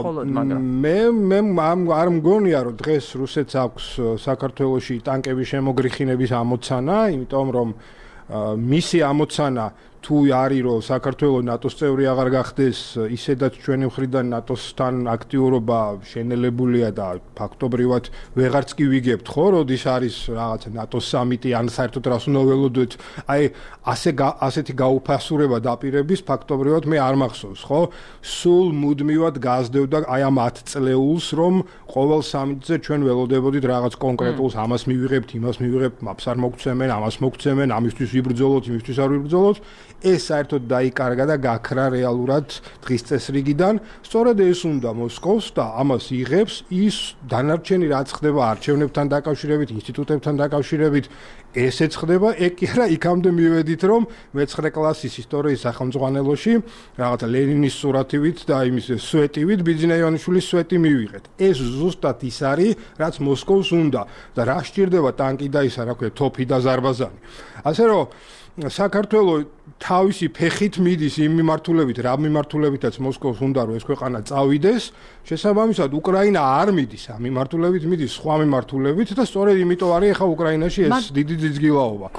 მე არ მგონია, რომ დღეს რუსეთს აქვს საქართველოში ტანკების შემოგრიხინების ამოცანა, იმიტომ რომ მისი ამოცანა თუ არის რომ საქართველოს ნატოს წევრი აღარ გახდეს, ისედაც ჩვენი მხრიდან ნატოსთან აქტიურობა შენელებულია და ფაქტობრივად ვეღარც კი ვიგებთ, ხო, როდის არის რაღაცა ნატოს სამიტი ან საერთოდ რას უნდა ველოდოთ, აი ასეთი გაუფასურება დაპირების ფაქტობრივად მე არ მახსოვს, ხო? სულ მუდმივად გაზრდევდა აი ამ 10 წლეულს, რომ ყოველ სამიტზე ჩვენ ველოდებოდით რაღაც კონკრეტულს, ამას მივიღებთ, იმას მივიღებთ, მაპს არ მოგცემენ, ამას მოგცემენ, ამისთვის ვიბრძოლოთ, იმისთვის არ ვიბრძოლოთ. ეს საერთოდ დაიკარგა და გაქრა რეალურად დღის წესრიგიდან. სწორედ ეს უნდა მოსკოვს და ამას იღებს ის დანარჩენი რაც ხდება არჩევნებთან დაკავშირებით, ინსტიტუტებთან დაკავშირებით, ესეც ხდება, ეგ კი არა, იქამდე მივედით, რომ მე-9 კლასის ისტორიის სახელმძღვანელოში რაღაცა ლენინის სურათივით და იმის სვეტივით ბიძინა ივანიშვილის სვეტი მივიღეთ. ეს ზუსტად ის არის, რაც მოსკოვს უნდა და რა სჭირდება ტანკი და ისა, რა ქვია, თოფი და ზარბაზანი. ასე რომ საქართველოს თავისი ფეხით მიდის იმ მიმართულებით, რა მიმართულებითაც მოსკოვს უნდა რომ ეს ქვეყანა წავიდეს, შესაბამისად უკრაინა არ მიდის ამ მიმართულებით, მიდის სხვა მიმართულებით და სწორედ იმიტომ არის ახლა უკრაინაში ეს დიდი ძიძგილაობა.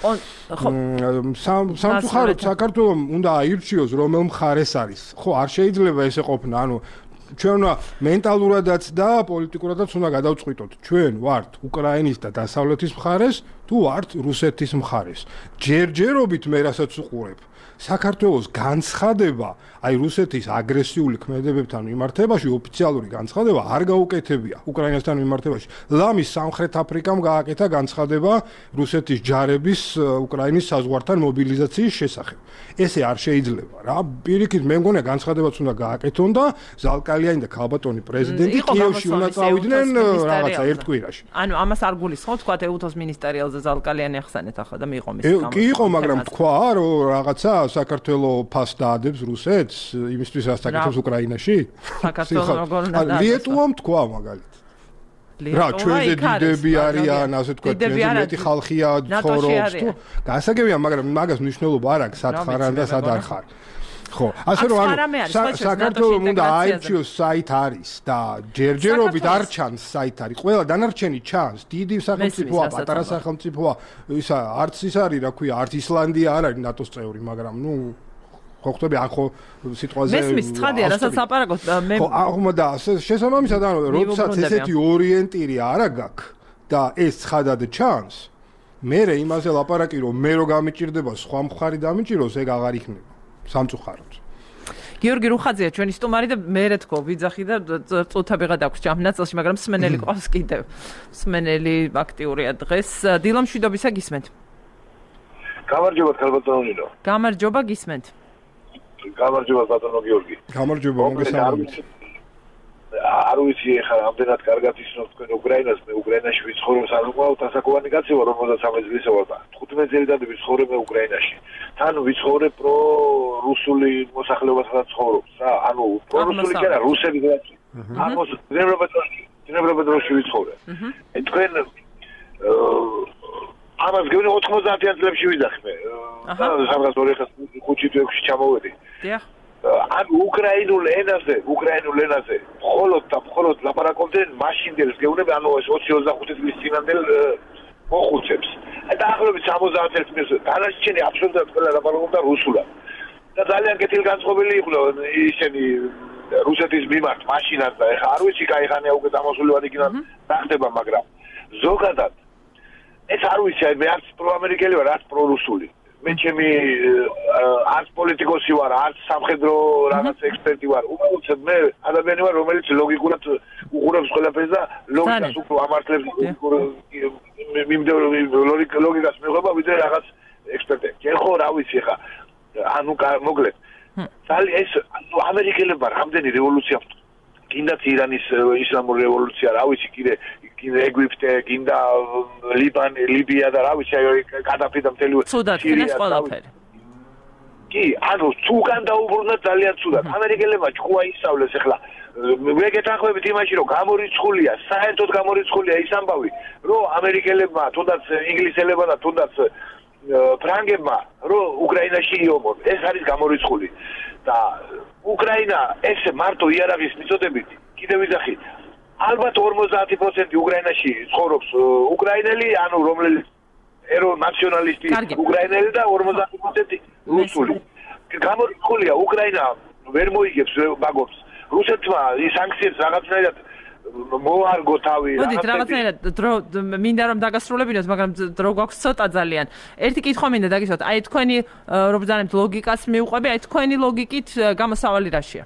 სამწუხაროდ საქართველოს უნდა აირჩიოს რომელ მხარეს არის. ხო, არ შეიძლება ესე ყოფნა, ანუ ჩვენ მენტალურადაც და პოლიტიკურადაც უნდა გადავწყვიტოთ. ჩვენ ვართ უკრაინის და დასავლეთის მხარეს, თუ ვართ რუსეთის მხარეს. ჯერჯერობით მე რასაც უყურებ, საქართველოს განცხადება, აი რუსეთის აგრესიული ქმედებებთან მიმართებაში ოფიციალური განცხადება არ გაუკეთებია უკრაინასთან მიმართებაში. ლამის სამხრეთ აფრიკამ გააკეთა განცხადება რუსეთის ჯარების უკრაინის საზღვართან მობილიზაციის შესახებ. ესე არ შეიძლება რა. პირიქით მე მგონია განცხადებაც უნდა გააკეთონ და ზალკალიანი და ქალბატონი პრეზიდენტი კიევში უნდა წავიდნენ რაღაცა ერთ კვირაში. ანუ ამას არ გულისხმობთ, თქვა ეუთოს მინისტერიალზე ზალკალიანი ახსენეთ ახლა და მიიღო მის გამო. კი იყო, მაგრამ თქვა რომ რაღაცა საქართველოს ფას დაადებს რუსეთს იმისთვის რაც აკეთებს უკრაინაში? საქართველოს როგორ უნდა დაადოს? ლიეტუვამ თქვა მაგალითად. რა ჩვენზე დიდები არიან, ასე თქვა, ჩვენზე მეტი ხალხია ცხოვრობს თუ გასაგებია, მაგრამ მაგას მნიშვნელობა არ აქვს, სად ხარ და სად არ ხარ. ხო, ასე რომ საქართველოს უნდა აირჩიოს საით არის და ჯერჯერობით არ ჩანს საით არის. ყველა დანარჩენი ჩანს, დიდი სახელმწიფოა, პატარა სახელმწიფოა, ისა არც ის არის, რა ქვია, არც ისლანდია არ არის ნატოს წევრი, მაგრამ ნუ ხო ხტები ან ხო სიტყვაზე მესმის ცხადია, რასაც აპარაკოთ მე ხო აღმა და შესაბამისად ანუ როდესაც ესეთი ორიენტირი არა გაქვს და ეს ცხადად ჩანს, მე იმაზე ლაპარაკი რომ მე რო გამიჭირდება სხვა მხარი დამიჭიროს, ეგ აღარ იქნება. სამწუხაროდ. გიორგი რუხაძეა ჩვენი სტუმარი და მე რა თქო ვიძახი და წუთაბიღა დაქვს ამ ნაწილში, მაგრამ სმენელი ყავს კიდევ. სმენელი აქტიურია დღეს. დილა მშვიდობისა გისმენთ. გამარჯობა ქალბატონო. გამარჯობა გისმენთ. გამარჯობა ბატონო გიორგი. გამარჯობა მოგესალმებით. არ ვიცი ახლა რამდენად კარგად ისნობს თქვენ უკრაინას, მე უკრაინაში ვიცხოვრობ, არ უყავთ ასაკოვანი კაცია, რომელსაც 13 წელიწადია ვარ და 15 წელიწად ვიცხოვრებ მე უკრაინაში. თან ვიცხოვრებ პრო-რუსული მოსახლეობასაც ცხოვრობს რა, ანუ პრო-რუსული კი არა, რუსები და ამოს ძნებრობადროში ვიცხოვრებ. თქვენ ამას გეუბნები 90-იან წლებში ვიძახი მე. სადღაც 2005-6 ჩამოვედი. დიახ. ანუ უკრაინულ ენაზე მხოლოდ ლაპარაკობდნენ მაშინდელს გეუბნები, ანუ 20-25 წლის წინანდელ მოხუცებს. და ახლობით 70-ს მის დანარჩენი აბსოლუტურად ყველა ლაპარაკობდა რუსულად. და ძალიან კეთილგანწყობილი იყვნენ ისინი რუსეთის მიმართ მაშინაც და ეხა არ ვიცი кайხანია უკვე დამოსული ვარ იქიდან რა ხდება, მაგრამ ზოგადად ეს არ ვიცი, მე არც პროამერიკელი ვარ, არც პრორუსული. მე ჩემი არც პოლიტიკოსი ვარ, არც სამხედრო რაღაც ექსპერტი ვარ. უბრალოდ მე ადამიანი ვარ, რომელიც ლოგიკურად უყურებს ყველაფერს და ლოგიკას უფრო ამართლებს ლოგიკას მიიღება ვიდრე რაღაც ექსპერტები. ჯერ ხო რა ვიცი ხა, ანუ მოკლედ. ეს ამერიკელებმა რამდენი რევოლუცია კიდაც ირანის ისლამური რევოლუცია, რა ვიცი, კიდე ეგვიპტე, კიდე ლიბია და რა ვიცი, კადაფი და მთელი სირია ყველაფერი. კი, ანუ თუგან დაუბრუნდა ძალიან ცუდად. ამერიკელებმა ჭკუა ისწავლეს ახლა. მე გეთანხმებით იმაში, რომ გამორიცხულია, საერთოდ გამორიცხულია ის ამბავი, რომ ამერიკელებმა, თუნდაც ინგლისელებმა და თუნდაც ფრანგებმა, რომ უკრაინაში იომონ. ეს არის გამორიცხული. და უკრაინა ეს მარტო იარაღის მიწოდებით, კიდევ ვიძახი, ალბათ 50% უკრაინაში ცხოვრობს უკრაინელი, ანუ რომელიც ნაციონალისტი უკრაინელი და 50% რუსული. გამორიცხულია უკრაინა ვერ მოიგებს ვაგონს. რუსეთმა ის სანქციებს რაღაცნაირად მოარგო თავი. მოდით რაღაცნაირად მინდა რომ დაგასრულებინოთ, მაგრამ დრო გვაქვს ცოტა ძალიან. ერთი კითხვა მინდა დაგისვათ. აი თქვენი რომ ბრძანებთ ლოგიკას მიუყვები, აი თქვენი ლოგიკით გამოსავალი რაშია?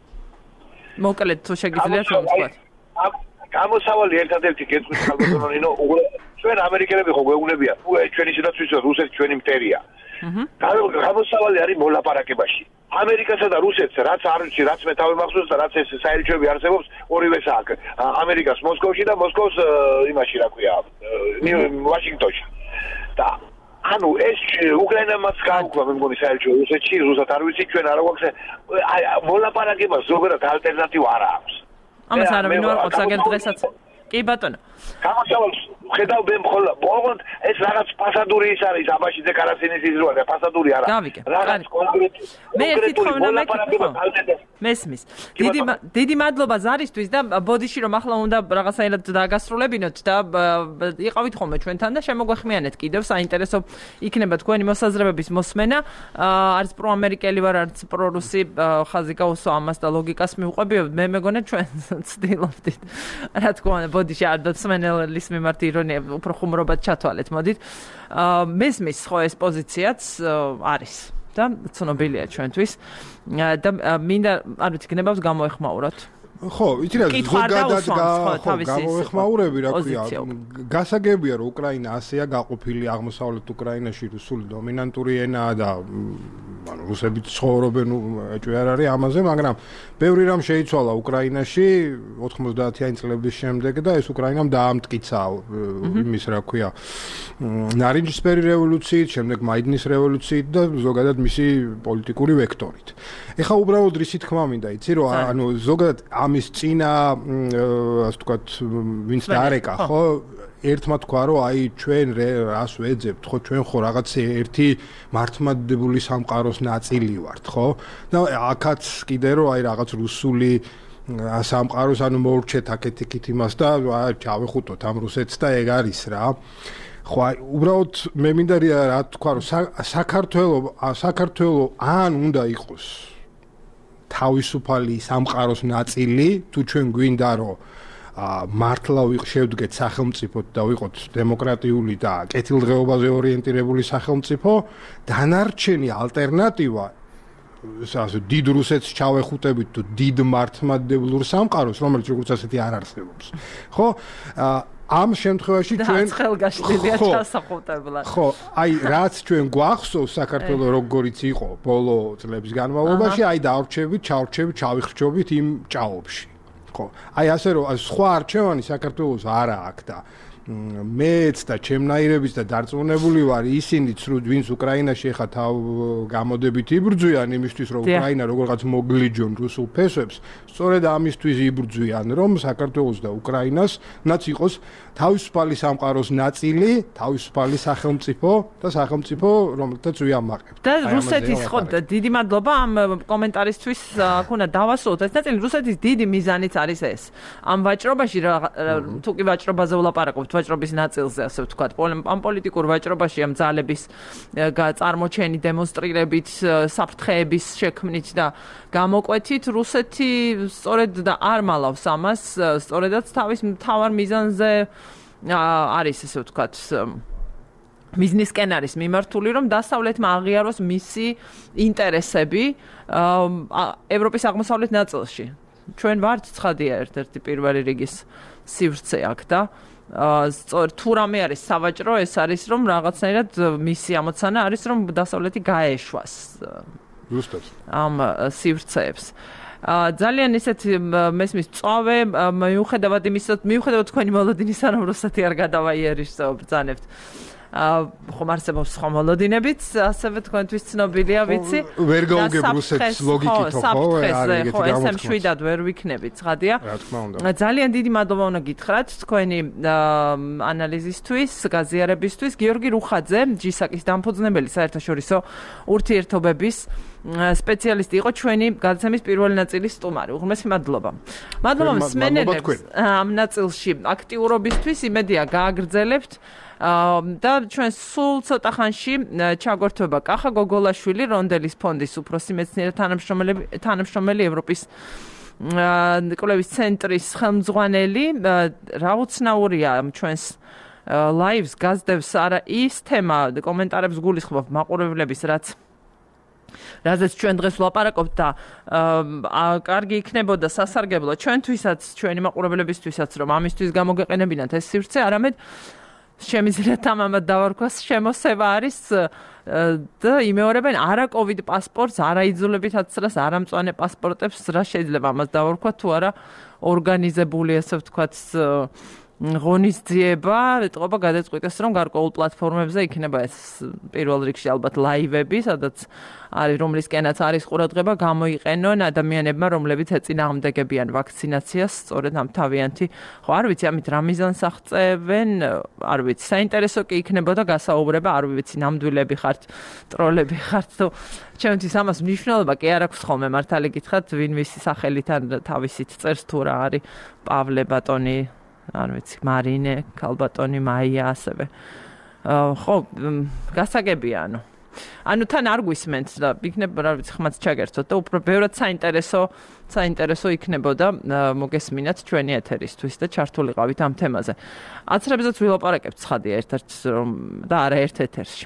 მოკლედ თუ შეგიძლიათ რომ ვთქვათ. გამოსავალი ერთადერთი კითხვის ხალხო ნინო, ჩვენ ამერიკელები ხო გვეუბნებიან, ჩვენი შედაც ვიცით, რუსეთი ჩვენი მტერია. გამოსავალი არის მოლაპარაკებაში. ამერიკასა და რუსეთს რაც არ ვიცი, რაც მე თავი მახსოვს და რაც ეს საელჩოები არსებობს, ორივე საქმე. ამერიკას მოსკოვში და მოსკოვს იმაში რა ქვია, ვაშინგტონში. და ანუ ეს უკრაინამაც გაუქვა მე მგონი საელჩო რუსეთში, რუსად არ ვიცი, ჩვენ არა გვაქვს მოლაპარაკებას ზოგადად ალტერნატივა არ აქვს. ამას არავინ არ ყოფს აგენ დღესაც. კი ბატონო. გამოსავალს ხედავ მე მხოლოდ ოღონდ ეს რაღაც ფასადური ის არის აბაშიძე კარასინის ის როა ფასადური არა რაღაც კონკრეტი მე ერთი თხოვნა მეკითხო მესმის დიდი მადლობა ზარისთვის და ბოდიში რომ ახლა უნდა რაღაცაირად დაგასრულებინოთ და იყავით ხოლმე ჩვენთან და შემოგვეხმიანეთ კიდევ საინტერესო იქნება თქვენი მოსაზრებების მოსმენა არც პროამერიკელი ვარ არც პრორუსი ხაზი გაუსვა ამას და ლოგიკას მივყვებიო მე მეგონა ჩვენ ცდილობდით რა თქმა უნდა ბოდიში არ დაცმენელის მიმართ ირონია უფრო ხუმრობად ჩათვალეთ მოდით მესმის ხო ეს პოზიციაც არის და ცნობილია ჩვენთვის და მინდა არ ვიცი გნებავს გამოეხმაუროთ ხო იცი რა ზოგადად გამოეხმაურები რა ქვია გასაგებია რომ უკრაინა ასეა გაყოფილი აღმოსავლეთ უკრაინაში რუსული დომინანტური ენაა და ანუ რუსები ცხოვრობენ ეჭვი არ არის ამაზე მაგრამ ბევრი რამ შეიცვალა უკრაინაში 90-იანი წლების შემდეგ და ეს უკრაინამ დაამტკიცა იმის რა ქვია ნარინჯისფერი რევოლუციით შემდეგ მაიდნის რევოლუციით და ზოგადად მისი პოლიტიკური ვექტორით ეხა უბრალოდ რისი თქმა მინდა იცი რომ ანუ ზოგადად ამის წინა ასე ვთქვათ ვინც დაარეკა ხო ერთმა თქვა რომ აი ჩვენ რას ვეძებთ ხო ჩვენ ხო რაღაც ერთი მართლმადიდებელი სამყაროს ნაწილი ვართ ხო და აქაც კიდე რომ აი რაღაც რუსული სამყაროს ანუ მოურჩეთ აქეთ-იქით იმას და ჩავეხუტოთ ამ რუსეთს და ეგ არის რა ხო აი უბრალოდ მე მინდა რა თქვა რომ საქართველო ან უნდა იყოს თავისუფალი სამყაროს ნაწილი თუ ჩვენ გვინდა რომ მართლა შევდგეთ სახელმწიფოდ და ვიყოთ დემოკრატიული და კეთილდღეობაზე ორიენტირებული სახელმწიფო დანარჩენი ალტერნატივა ასე დიდ რუსეთს ჩავეხუტებით თუ დიდ მართლმადიდებლურ სამყაროს რომელიც როგორც ასეთი არ არსებობს ხო ამ შემთხვევაში ჩვენ ხელგაშლილია ჩასახუტებლად ხო აი რაც ჩვენ გვახსოვს საქართველოს როგორიც იყო ბოლო წლების განმავლობაში აი დავრჩებით ჩავიხრჩობით იმ ჭაობში ხო აი ასე რომ სხვა არჩევანი საქართველოს არა აქვს და მეც და ჩემნაირების და დარწმუნებული ვარ ისინიც ვინც უკრაინაში ხა თავ გამოდებით იბრძვიან იმისთვის რომ უკრაინა როგორღაც მოგლიჯონ რუსულ ფესვებს სწორედ ამისთვის იბრძვიან რომ საქართველოს და უკრაინასაც იყოს თავისუფალი სამყაროს ნაწილი თავისუფალი სახელმწიფო და სახელმწიფო რომელთაც ვიამაყებთ და რუსეთის ხო დიდი მადლობა ამ კომენტარისთვის აქ უნდა დავასრულოთ ეს ნაწილი რუსეთის დიდი მიზანიც არის ეს ამ ვაჭრობაში თუ კი ვაჭრობაზე ვლაპარაკობთ ვაჭრობის ნაწილზე ასე ვთქვათ ამ პოლიტიკურ ვაჭრობაში ამ ძალების წარმოჩენი დემონსტრირებით საფრთხეების შექმნით და გამოკვეთით რუსეთი სწორედ და არ მალავს ამას სწორედაც თავის მთავარ მიზანზე არის ესე ვთქვათ ბიზნესკენ არის მიმართული რომ დასავლეთმა აღიაროს მისი ინტერესები ევროპის აღმოსავლეთ ნაწილში ჩვენ ვართ ცხადია ერთ-ერთი პირველი რიგის სივრცე აქ და თუ რამე არის სავაჭრო ეს არის რომ რაღაცნაირად მისი ამოცანა არის რომ დასავლეთი გაეშვას ზუსტად ამ სივრცეებს ძალიან ისეთ მესმის წავე მიუხედავად თქვენი მოლოდინისა რომ რუსეთი არ გადავაიერიშო ბრძანებთ ხომ არსებობს სხვა მოლოდინებიც ასევე თქვენთვის ცნობილია ვიცი ვერ გაუგებ რუსეთის ლოგიკით ხო ხო ესე მშვიდად ვერ ვიქნებით ცხადია რა თქმა უნდა ძალიან დიდი მადლობა უნდა გითხრათ თქვენი ანალიზისთვის გაზიარებისთვის გიორგი რუხაძე ჯისაკის დამფუძნებელი საერთაშორისო ურთიერთობების სპეციალისტი იყო ჩვენი გადაცემის პირველი ნაწილის სტუმარი. უღრმესი მადლობა. მადლობა მსმენელებს ამ ნაწილში აქტიურობისთვის. იმედია გააგრძელებთ და ჩვენ სულ ცოტა ხანში ჩაგვერთვება კახა გოგოლაშვილი, რონდელის ფონდის უფროსი მეცნიერი თანამშრომელი ევროპის კვლევის ცენტრის ხელმძღვანელი. რა უცნაურია ჩვენს ლაივს გაზდევს არა ის თემა, კომენტარებს გულისხმობ მაყურებლების, რაზეც ჩვენ დღეს ვლაპარაკობთ და კარგი იქნებოდა სასარგებლო ჩვენთვისაც, ჩვენი მაყურებლებისთვისაც, რომ ამისთვის გამოგეყენებინათ ეს სივრცე, არამედ შემიძლიათ ამამად დავარქვას შემოსევა არის და იმეორებენ არა COVID პასპორტს, არა იძულებით აცრას, არა მწვანე პასპორტებს, რა შეიძლება ამას დავარქვათ თუ არა ორგანიზებული, ასე ვთქვათ, ღონისძიება, ეტყობა გადაწყვიტეს, რომ გარკვეულ პლატფორმებზე იქნება ეს პირველ რიგში ალბათ ლაივები, სადაც არის რომლისკენაც არის ყურადღება გამოიყენონ ადამიანებმა, რომლებიც ეწინააღმდეგებიან ვაქცინაციას, სწორედ ამ თავიანთი, ხო არ ვიცი, ამით რა მიზანს აღწევენ, არ ვიცი, საინტერესო კი იქნებოდა გასაუბრება, არ ვიცი, ნამდვილები ხართ, ტროლები ხართ, თუ ჩემთვის ამას მნიშვნელობა კი არ აქვს ხოლმე, მართალი გითხრათ, ვინ ვისი სახელით ან თავისით წერს თუ რა არის, პავლე ბატონი, არ ვიცი, მარინე, ქალბატონი, მაია, ასევე. ხო, გასაგებია, ანუ თან არ გვისმენთ და იქნება, რა ვიცი, ხმაც ჩაგერთოთ და უფრო ბევრად საინტერესო იქნებოდა მოგესმინათ ჩვენი ეთერისთვის და ჩართულიყავით ამ თემაზე. აცრებზეც ვილაპარაკებთ ცხადია ერთ-ერთ და არა ერთ ეთერში.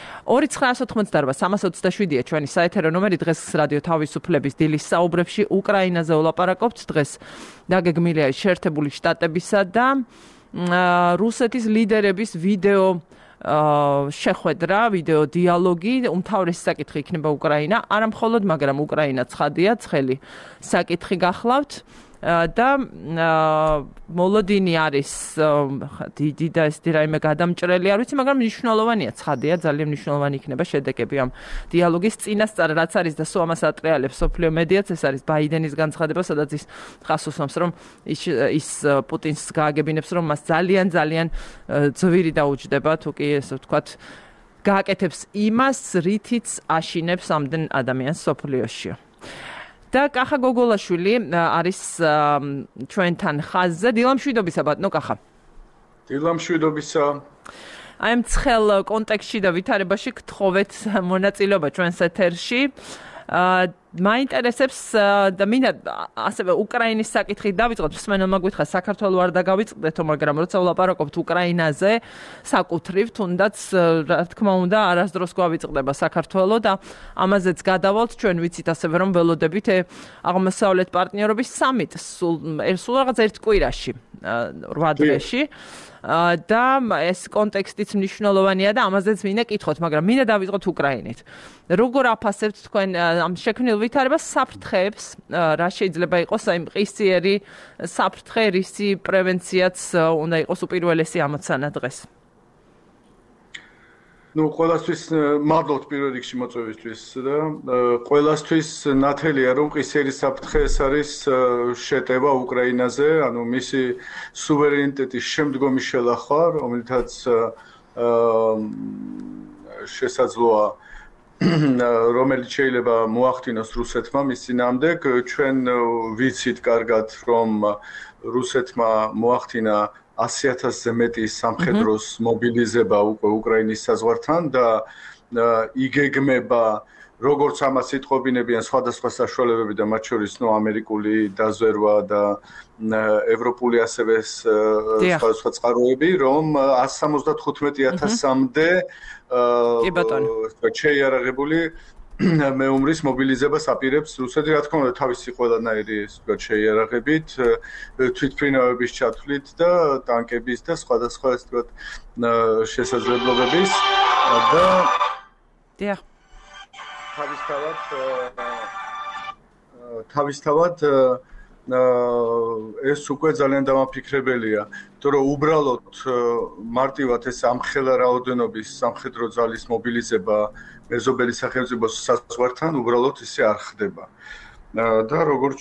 2988327-ია ჩვენი საეთერო ნომერი. დღეს რადიო თავისუფლების დილის საუბრებში უკრაინაზე ვლაპარაკობთ. დღეს დაგეგმილია შეერთებული შტატებისა და რუსეთის ლიდერების ვიდეო შეხვედრა, ვიდეო დიალოგი. უმთავრესი საკითხი იქნება უკრაინა, არა მხოლოდ, მაგრამ უკრაინა ცხადია, ცხელი საკითხი გახლავთ. და მოლოდინი არის დიდი და ეს რაიმე გადამჭრელი არ ვიცი, მაგრამ მნიშვნელოვანია, ცხადია, ძალიან მნიშვნელოვანი იქნება შედეგები ამ დიალოგის წინასწარ, რაც არის და სულ ამას ატრიალებს სოფლიო მედიაც, ეს არის ბაიდენის განცხადება, სადაც ის ხას უსვამს, რომ ის პუტინს გააგებინებს, რომ მას ძალიან ძვირი დაუჯდება, თუ კი ესე ვთქვათ, გააკეთებს იმას, რითიც აშინებს ამდენ ადამიანს სოფლიოში. და კახა გოგოლაშვილი არის ჩვენთან ხაზზე. დილამშვიდობისა ბატონო კახა. დილამშვიდობისა. აი ამ ცხელ კონტექსტში და ვითარებაში გთხოვეთ მონაწილეობა ჩვენს ეთერში. მაინტერესებს და მინდა ასევე უკრაინის საკითხით დავიწყოთ. მსმენელმა გითხრა საქართველოს არ დაგავიწყდეთო, მაგრამ როცა ვლაპარაკობთ უკრაინაზე საკუთრივ, თუნდაც რა თქმა უნდა არასდროს გვავიწყდება საქართველოს და ამაზეც გადავალთ. ჩვენ ვიცით ასევე რომ ველოდებით აღმოსავლეთ პარტნიორობის სამიტს სულ რაღაც ერთ კვირაში, 8 დღეში. და ეს კონტექსტიც მნიშვნელოვანია და ამაზეც მინდა კითხოთ, მაგრამ მინდა დავიწყოთ უკრაინით. როგორ აფასებთ თქვენ ამ შექმნილ ვითარებას საფრთხეებს, რა შეიძლება იყოს აი მყისიერი საფრთხე, რისი პრევენციაც უნდა იყოს უპირველესი ამოცანა დღეს? ყველასთვის მადლობთ პირველ რიგში მოწვევისთვის და ყველასთვის ნათელია რომ ყისიერი საფრთხე ეს არის შეტევა უკრაინაზე, ანუ მისი სუვერენიტეტის შემდგომი შელახვა, რომელთაც შესაძლოა რომელიც შეიძლება მოახდინოს რუსეთმა მის წინააღმდეგ. ჩვენ ვიცით კარგად რომ რუსეთმა მოახდინა 100,000-ზე მეტი სამხედროს მობილიზება უკვე უკრაინის საზღვართან და იგეგმება როგორც ამას იტყობინებიან სხვადასხვა საშუალებები და მათ შორის ამერიკული დაზვერვა და ევროპული ასევე სხვადასხვა წყაროები, რომ 175,000-მდე შეიარაღებული მეუმრის მობილიზებას აპირებს რუსეთი, რა თქმა უნდა, თავისი ყველანაირი შეიარაღებით, თვითმფრინავების ჩათვლით და ტანკების და სხვადასხვა ასე ვთქვათ შესაძლებლობების და თავისთავად ეს უკვე ძალიან დამაფიქრებელია, თორე უბრალოდ მარტივად ეს ამხელა რაოდენობის სამხედრო ძალის მობილიზება მეზობელი სახელმწიფოს საზღვართან უბრალოდ ისე არ ხდება. და როგორც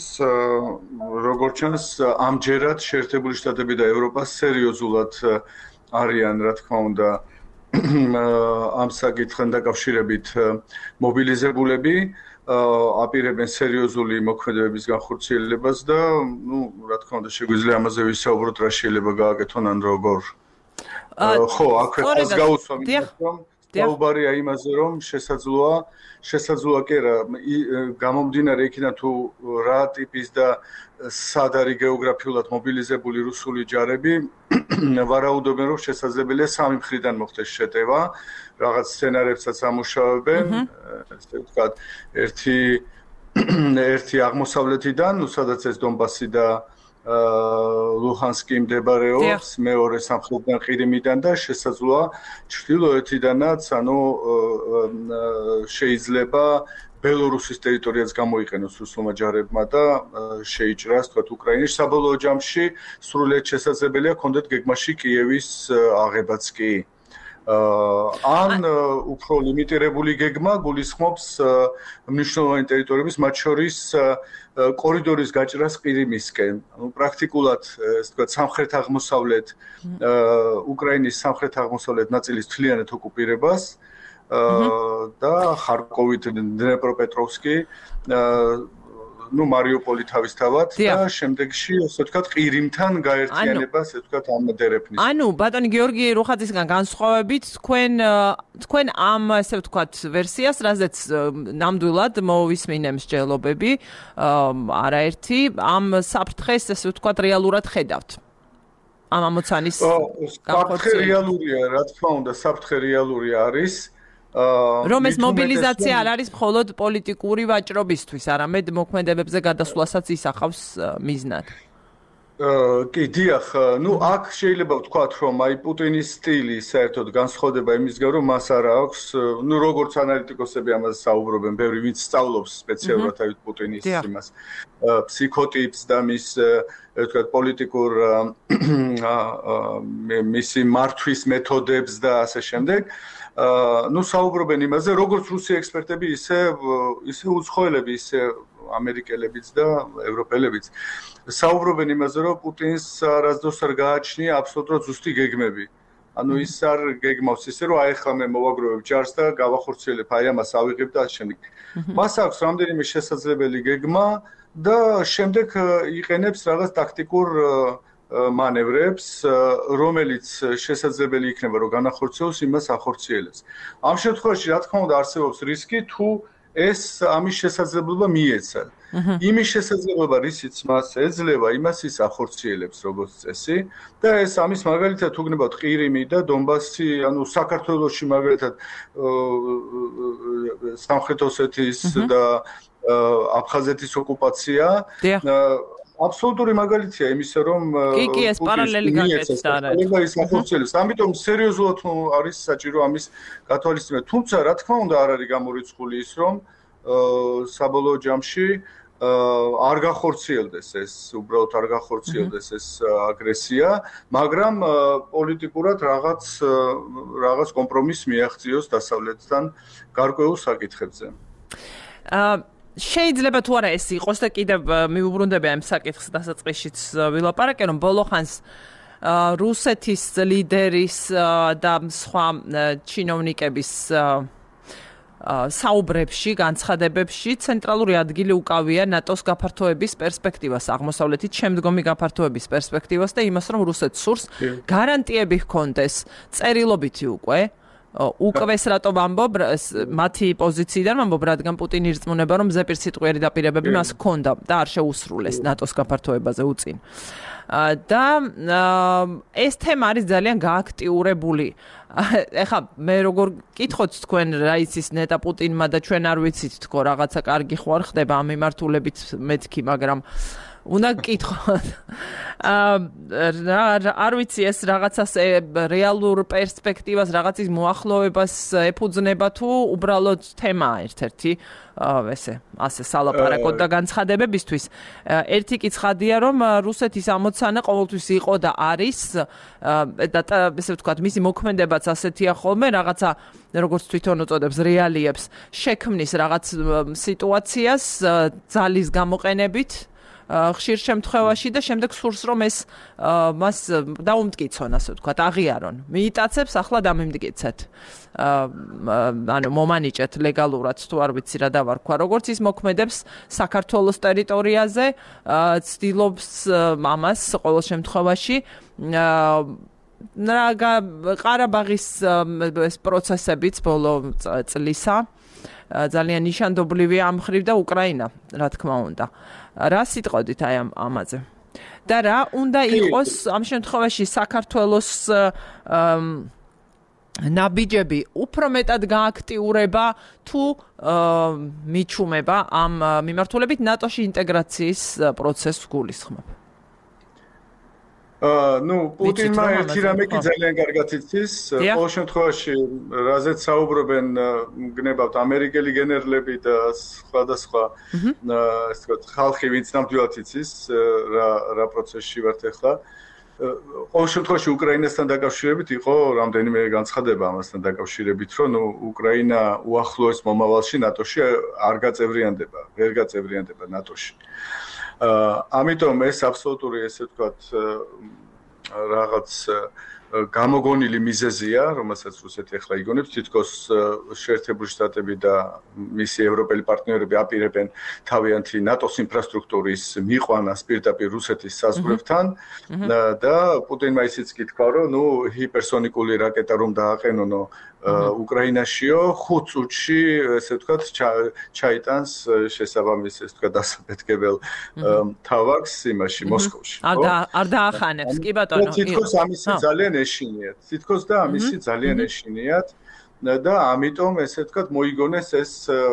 ჩანს, ამჯერად შეერთებული შტატები და ევროპა სერიოზულად არიან, რა თქმა უნდა, ამ საკითხთან დაკავშირებით მობილიზებულები, აპირებენ სერიოზული მოქმედებების განხორციელებას და, რა თქმა უნდა, შეგვიძლია ამაზე ვისაუბროთ, რა შეიძლება გააკეთონ ან როგორ. ხო, აქ ეს გაუსვამ იმას, რომ დაუბარია იმაზე, რომ შესაძლოა კი რა, გამომდინარე იქიდან თუ რა ტიპის და სად არის გეოგრაფიულად მობილიზებული რუსული ჯარები, ვარაუდობენ, რომ შესაძლებელია სამი მხრიდან მოხდეს შეტევა, რაღაც სცენარებსაც ამუშავებენ, ესე ვთქვათ, ერთი აღმოსავლეთიდან, სადაც ეს დონბასი და ლუჰანსკი მდებარეობს, მეორე სამხრეთიდან ყირიმიდან და შესაძლოა ჩრდილოეთიდანაც, ანუ შეიძლება ბელორუსის ტერიტორიაც გამოიყენოს რუსულმა ჯარებმა და შეიჭრას თქვათ უკრაინის საბოლოო ჯამში სრულიად შესაძლებელია კონდეთ გეგმაში კიევის აღებაც კი. ან უფრო ლიმიტირებული გეგმა გულისხმობს მნიშვნელოვანი ტერიტორიების, მათ შორის კორიდორის გაჭრას ყირიმისკენ. ანუ პრაქტიკულად, ასე ვთქვათ, სამხრეთ-აღმოსავლეთ უკრაინის სამხრეთ-აღმოსავლეთ ნაწილის მთლიანად ოკუპირებას და ხარკოვი, დნეპროპეტროვსკი, მარიუპოლი თავისთავად და შემდეგში, ასე ვთქვათ, ყირიმთან გაერთიანება, ასე ვთქვათ, ამდერეფნის. ანუ ბატონი გიორგი რუხაძისგან განსხვავებით, თქვენ ამ, ასე ვთქვათ, ვერსიას, რაზეც ნამდვილად მოვისმინე მსჯელობები, არაერთი, ამ საფრთხეს, ასე ვთქვათ, რეალურად ხედავთ. ამ ამოცანის საფრთხე რეალურია, რა თქმა უნდა, საფრთხე რეალური არის. რომ ეს მობილიზაცია არ არის მხოლოდ პოლიტიკური ვაჭრობისთვის, არამედ მოქმედებებზე გადასვლასაც ისახავს მიზნად. კი, დიახ, აქ შეიძლება ვთქვათ, რომ აი პუტინის სტილი საერთოდ განსხვავდება იმისგან, რომ მას არ აქვს, როგორც ანალიტიკოსები ამაზე საუბრობენ, ბევრი ვინც სწავლობს სპეციალურად აი პუტინის იმას, ფსიქოტიპს და მის, ვთქვათ, პოლიტიკურ მისი მართვის მეთოდებს და ასე შემდეგ. საუბრობენ იმაზე, როგორც რუსი ექსპერტები, ისე უცხოელები, ისე ამერიკელებიც და ევროპელებიც. საუბრობენ იმაზე, რომ პუტინს არასდროს არ გააჩნია აბსოლუტურად ზუსტი გეგმები. ანუ ის არ გეგმავს ისე, რომ აი ახლა მე მოვაგროვებ ჯარს და გავახორციელებ, აი ამას ავიღებ და ასე შემდეგ. მას აქვს რამდენიმე შესაძლებელი გეგმა და შემდეგ იყენებს რაღაც ტაქტიკურ მანევრებს, რომელიც შესაძლებელი იქნება, რომ განახორციელოს, იმას ახორციელებს. ამ შემთხვევაში, რა თქმა უნდა, არსებობს რისკი, თუ ეს ამის შესაძლებლობა მიეცა. იმის შესაძლებლობა, რისიც მას ეძლევა, იმას ის ახორციელებს, როგორც წესი. და ეს ამის მაგალითად უგნებავთ ყირიმი და დონბასი, ანუ საქართველოში მაგალითად სამხრეთ ოსეთის და აფხაზეთის ოკუპაცია. აბსოლუტური მაგალითია იმისა, რომ კი, ეს პარალელი გაკეთდა არა. ის ახორციელებს. ამიტომ სერიოზულად არის საჭირო ამის გათვალისწინება. თუმცა, რა თქმა უნდა, არ არის გამორიცხული ის, რომ საბოლოო ჯამში არ გახორციელდეს ეს, უბრალოდ არ გახორციელდეს ეს აგრესია, მაგრამ პოლიტიკურად რაღაც კომპრომისს მიაღწიოს დასავლეთთან გარკვეულ საკითხებზე. შეიძლება თუ არა ეს იყოს და კიდევ მიუბრუნდები ამ საკითხს დასაწყისშიც ვილაპარაკე, რომ ბოლო ხანს რუსეთის ლიდერის და სხვა ჩინოვნიკების საუბრებში, განცხადებებში ცენტრალური ადგილი უკავია ნატოს გაფართოების პერსპექტივას, აღმოსავლეთით შემდგომი გაფართოების პერსპექტივას და იმას, რომ რუსეთს სურს გარანტიები ჰქონდეს წერილობითი უკвეს რატო ვამბობ, მათი პოზიციიდან ვამბობ, რადგან პუტინი ირწმუნება, რომ ზეპირსიტყვიერი დაპირებები მას ჰქონდა და არ შეუსრულეს ნატოს გაფართოებაზე უწინ. და ეს თემა არის ძალიან გააქტიურებული. ეხლა მე როგორ კითხოთ თქვენ რა იცის ნეტა პუტინმა და ჩვენ არ ვიცით თქო რაღაცა კარგი ხო არ ხდება ამ მიმართულებით მეთქი, მაგრამ უნდა გკითხოთ. არ ვიცი ეს რაღაცას რეალურ პერსპექტივას, რაღაცის მოახლოებას ეფუძნება თუ უბრალოდ თემაა ერთ-ერთი ასე სალაპარაკოდ და განცხადებებისთვის. ერთი კი ცხადია, რომ რუსეთის ამოცანა ყოველთვის იყო და არის და ესე ვთქვათ, მისი მოქმედებაც ასეთია ხოლმე, რაღაცა როგორც თვითონ უწოდებს რეალიებს შექმნის რაღაც სიტუაციას ძალის გამოყენებით ხშირ შემთხვევაში და შემდეგ სურს რომ ეს მას დაუმტკიცონ, ასე ვთქვათ, აღიარონ. მიიტაცებს, ახლა დამიმტკიცეთ. ანუ მომანიჭეთ ლეგალურად თუ არ ვიცი რა დავარქვა. როგორც ის მოქმედებს საქართველოს ტერიტორიაზე, ცდილობს ამას ყოველ შემთხვევაში ყარაბაღის ეს პროცესებიც ბოლო წლისა ძალიან ნიშანდობლივია ამ მხრივ და უკრაინა, რა თქმა უნდა. რა სიტყოდით აი ამაზე? და რა უნდა იყოს ამ შემთხვევაში საქართველოს ნაბიჯები უფრო მეტად გააქტიურება თუ მიჩუმება ამ მიმართულებით ნატოში ინტეგრაციის პროცესს გულისხმობ? პუტინმა ერთი რამე კი ძალიან კარგად იცის, ყოველ შემთხვევაში, რაზეც საუბრობენ, გნებავთ ამერიკელი გენერლები და სხვადასხვა, ასე ვთქვათ, ხალხი, ვინც ნამდვილად იცის, რა პროცესში ვართ ახლა. ყოველ შემთხვევაში უკრაინასთან დაკავშირებით იყო რამდენიმე განცხადება ამასთან დაკავშირებით, რომ უკრაინა უახლოეს მომავალში ნატოში არ გაწევრიანდება, ვერ გაწევრიანდება ნატოში. ამიტომ ეს აბსოლუტური, ესე ვთქვათ, რაღაც გამოგონილი მიზეზია, რომელსაც რუსეთი ახლა იგონებს, თითქოს შეერთებული შტატები და მისი ევროპელი პარტნიორები აპირებენ თავიანთი ნატოს ინფრასტრუქტურის მიყვანას პირდაპირ რუსეთის საზღვრებთან და პუტინმა ისიც კი თქვა, რომ ჰიპერსონიკული რაკეტა რომ დააყენონო უკრაინაშიო 5 წუთში, ესე ვთქვათ, ჩაიტანს შესაბამის, ესე ვთქვათ, დასაბეთქებელ თავაკს იმაში მოსკოვში. არ დაახანებს, კი ბატონო. თითქოს ამისი ძალიან ეშინიათ. თითქოს და ამისი ძალიან ეშინიათ. და ამიტომ ესე ვთქვათ მოიგონეს ეს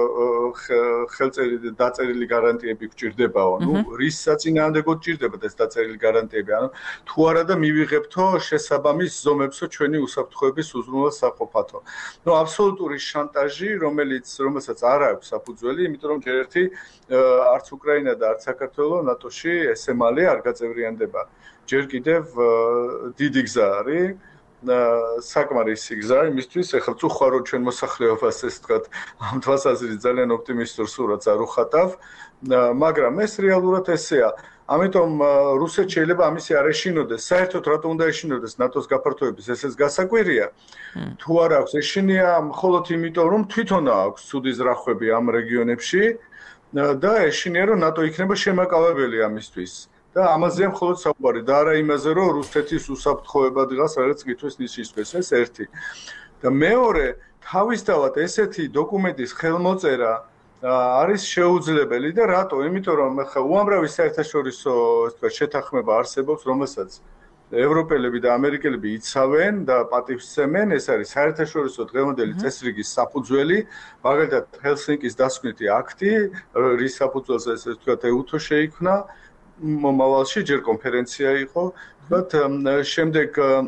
ხელწერილი დაწერილი გარანტიები გჭირდებაო. რის საწინააღმდეგოდ გჭირდებათ ეს დაწერილი გარანტიები? თუ არა და მივიღებთო შესაბამის ზომებსო ჩვენი უსაფრთხოების უზრუნველსაყოფათო. აბსოლუტური შანტაჟი, რომელსაც არ აქვს საფუძველი, იმიტომ რომ ჯერ ერთი არც უკრაინა და არც საქართველო ნატოში ესე მალე არ გაწევრიანდება. ჯერ კიდევ დიდი გზა არის. საკმარისი გზა იმისთვის, ეხლა წუხარო ჩვენ მოსახლეობას, ესე ვთქვათ, ამ თვალსაზრისით ძალიან ოპტიმისტურ სურათს არ უხატავ, მაგრამ ეს რეალურად ესეა. ამიტომ რუსეთს შეიძლება ამისი არ ეშინოდეს, საერთოდ რატომ უნდა ეშინოდეს ნატოს გაფართოების, ესეც გასაკვირია. თუ არ აქვს ეშინია, მხოლოდ იმიტომ, რომ თვითონ აქვს ცუდი ზრახვები ამ რეგიონებში და ეშინია, რომ ნატო იქნება შემაკავებელი ამისთვის. და ამაზეა მხოლოდ საუბარი და არა იმაზე, რომ რუსეთის უსაფრთხოება დღეს რაღაც კითხვის ნიშნავს, ეს ერთი. და მეორე, თავისთავად ესეთი დოკუმენტის ხელმოწერა არის შეუძლებელი და რატო? იმიტომ რომ ხა უამრავი საერთაშორისო, ასე ვთქვათ, შეთანხმება არსებობს, რომელსაც ევროპელები და ამერიკელები იცავენ და პატივსცემენ, ეს არის საერთაშორისო დღევანდელი წესრიგის საფუძველი, მაგალითად ჰელსინკის დასკვნითი აქტი, რის საფუძველზე, ასე ვთქვათ, EUTO შეიქმნა. მომავალში ჯერ კონფერენცია იყო, ვთქვათ, შემდეგ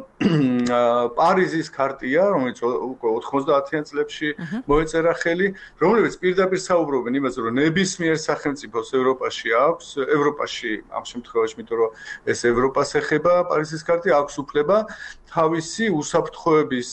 პარიზის ქარტია, რომელიც უკვე 90-იან წლებში მოეწერა ხელი, რომლებიც პირდაპირ საუბრობენ იმაზე, რომ ნებისმიერ სახელმწიფოს ევროპაში ამ შემთხვევაში, იმიტომ რომ ეს ევროპას ეხება პარიზის ქარტია, აქვს უფლება თავისი უსაფრთხოების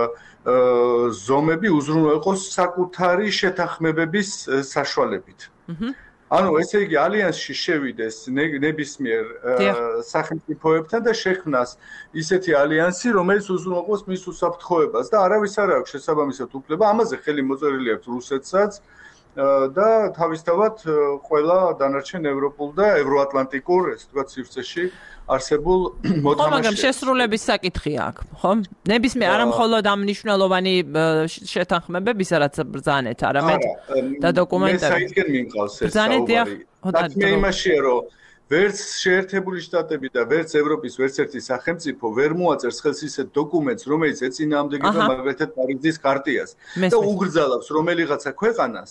ზომები უზრუნველყოს საკუთარი შეთანხმებების საშუალებით. ანუ ესე იგი ალიანსში შევიდეს ნებისმიერ სახელმწიფოებთან და შექმნას ისეთი ალიანსი, რომელიც უზრუნველყოს მის უსაფრთხოებას და არავის არ აქვს შესაბამისად უფლება, ამაზე ხელი მოწერილი აქვს რუსეთსაც და თავისთავად ყველა დანარჩენ ევროპულ და ევროატლანტიკურ, ესე ვთქვათ, სივრცეში არსებულ მოთამაშეებს. მაგრამ შესრულების საკითხია აქ, ხო? ნებისმიერ არა მხოლოდ ამ მნიშვნელოვანი შეთანხმებებისა, რაც ბრძანეთ, არამედ და დოკუმენტები. მე საერთოდ მიმყავს ეს საუბარი. საქმე იმაშია, რომ ვერც შეერთებული შტატები და ვერც ევროპის ვერც ერთი სახელმწიფო ვერ მოაწერს ხელს ისეთ დოკუმენტს, რომელიც ეწინააღმდეგება მაგალითად პარიზის ქარტიას და უგრძალავს რომელიღაცა ქვეყანას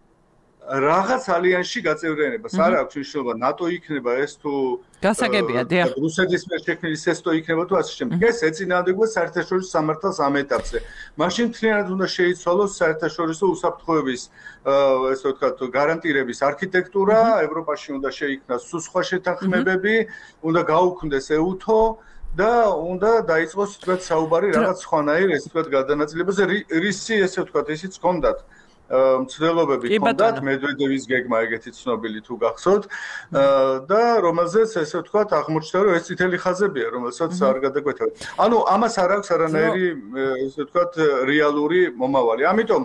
რაღაც ალიანსში გაწევრიანებას. არ აქვს მნიშვნელობა ნატო იქნება ეს თუ გასაგებია, დიახ. რუსეთის მიერ შექმნილი სესტო იქნება თუ ასე შემდეგ. ეს ეწინააღმდეგება საერთაშორისო სამართალს ამ ეტაპზე. მაშინ მთლიანად უნდა შეიცვალოს საერთაშორისო უსაფრთხოების, ესე ვთქვათ, გარანტირების არქიტექტურა, ევროპაში უნდა შეიქმნას სხვა შეთანხმებები, უნდა გაუქმდეს EUTO და უნდა დაიწყოს, თქვათ, საუბარი რაღაც სხვანაირ, ესე ვთქვათ, გადანაწილებაზე, რისი, ესე ვთქვათ, ისიც ჰქონდათ მცდელობები ჰქონდათ, მედვედევის გეგმა ეგეთი ცნობილი თუ გახსოვთ და რომელზეც, ესე ვთქვათ, აღმოჩნდა, რომ ეს წითელი ხაზებია, რომელსაც არ გადაგვეთავეთ. ანუ ამას არ აქვს არანაირი, ესე ვთქვათ, რეალური მომავალი. ამიტომ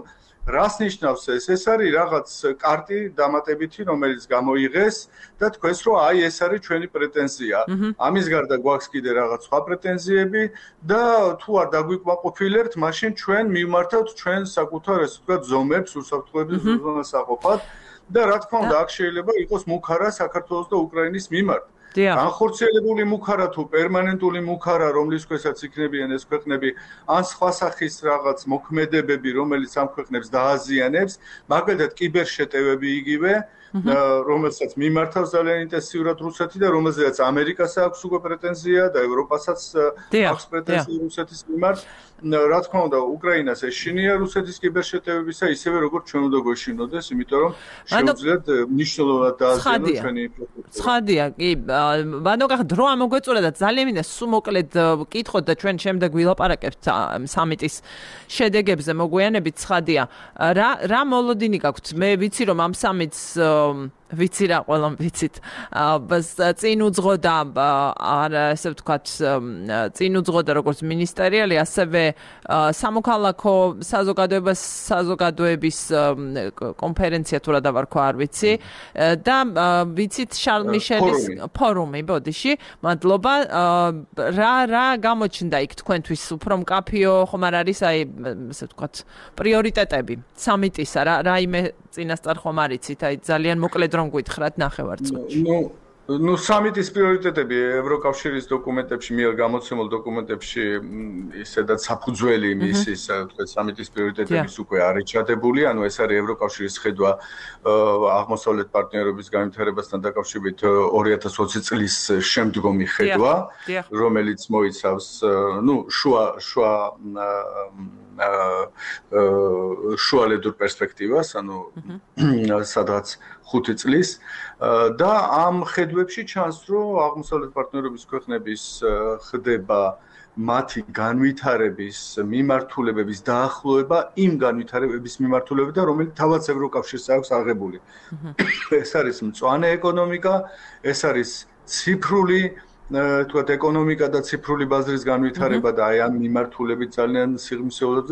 რას ნიშნავს ეს? ეს არის რაღაც კარტი დამატებითი, რომელიც გამოიღეს და თქვენს რომ აი ეს არის ჩვენი პრეტენზია. ამის გარდა გვაქვს კიდე რაღაც სხვა პრეტენზიები და თუ არ დაგვიკმაყოფილებთ, მაშინ ჩვენ მივმართავთ ჩვენ საკუთარ ესე ვთქვათ ზომებს, უსაფრთხოების ზონას აყოფად და რა თქმა უნდა აქ შეიძლება იყოს მუქარა საქართველოს და უკრაინის მიმართ. განხორციელებული მუქარა თუ პერმანენტული მუქარა, რომლის ქვეშაც იქნებიან ეს ქვეყნები, ან სხვა სახის რაღაც მოქმედებები, რომელიც ამ ქვეყნებს დააზიანებს, მაგალითად კიბერშეტევები იგივე, რომელსაც მიმართავს ძალიან ინტენსიურად რუსეთი და რომელზეც ამერიკას აქვს უკვე პრეტენზია და ევროპასაც აქვს პრეტენზია რუსეთის მიმართ. რა თქმა უნდა, უკრაინას ეშინია რუსეთის კიბერშეტევებისა, ისევე როგორც ჩვენ უნდა გვეშინოდეს, იმიტომ რომ შეუძლიათ მნიშვნელოვნად დააზიანოს ჩვენი ინფრასტრუქტურა. ცხადია, კი, ბანო გახ დრო ამოგვეწურა და ძალიან მინდა სულ მოკლედ ვკითხოთ და ჩვენ შემდეგ ვილაპარაკებთ სამიტის შედეგებზე მოგვიანებით. ცხადია, რა მოლოდინი გაქვთ? მე ვიცი რომ ამ სამიტს ვიცი რა ყველამ ვიცით. წინ უძღოდა ესე ვთქვათ, წინ უძღოდა როგორც მინისტერიალი, ასევე სამოქალაქო საზოგადოების კონფერენცია თუ რა დავარქვა არ ვიცი და ვიცით შარლ მიშელის ფორუმი, ბოდიში, მადლობა. რა გამოჩნდა იქ თქვენთვის უფრო მკაფიო ხომ არ არის აი ესე ვთქვათ პრიორიტეტები სამიტისა, რაიმე წინასწარ ხომ არ იცით, აი ძალიან მოკლედ რომ გითხრათ ნახევარწუთში. ნუ სამიტის პრიორიტეტები ევროკავშირის დოკუმენტებში, მიერ გამოცემულ დოკუმენტებში ისედაც საფუძველი მისის, თქვენ სამიტის პრიორიტეტების უკვე არის ჩადებული, ანუ ეს არის ევროკავშირის ხედვა აღმოსავლეთ პარტნიორობის განვითარებასთან დაკავშირებით 2020 წლის შემდგომი ხედვა, რომელიც მოიცავს, ნუ შუალედურ პერსპექტივას, ანუ სადღაც 5 წლის და ამ ხედვებში ჩანს, რომ აღმოსავლეთ პარტნიორობის ქვეყნების ხდება მათი განვითარების მიმართულებების დაახლოება იმ განვითარებების მიმართულებებთან, რომელიც თავად ევროკავშირს აქვს აღებული. ეს არის მწვანე ეკონომიკა, ეს არის ციფრული თქვათ ეკონომიკა და ციფრული ბაზრის განვითარება და აი ამ მიმართულებით ძალიან სიღრმისეულად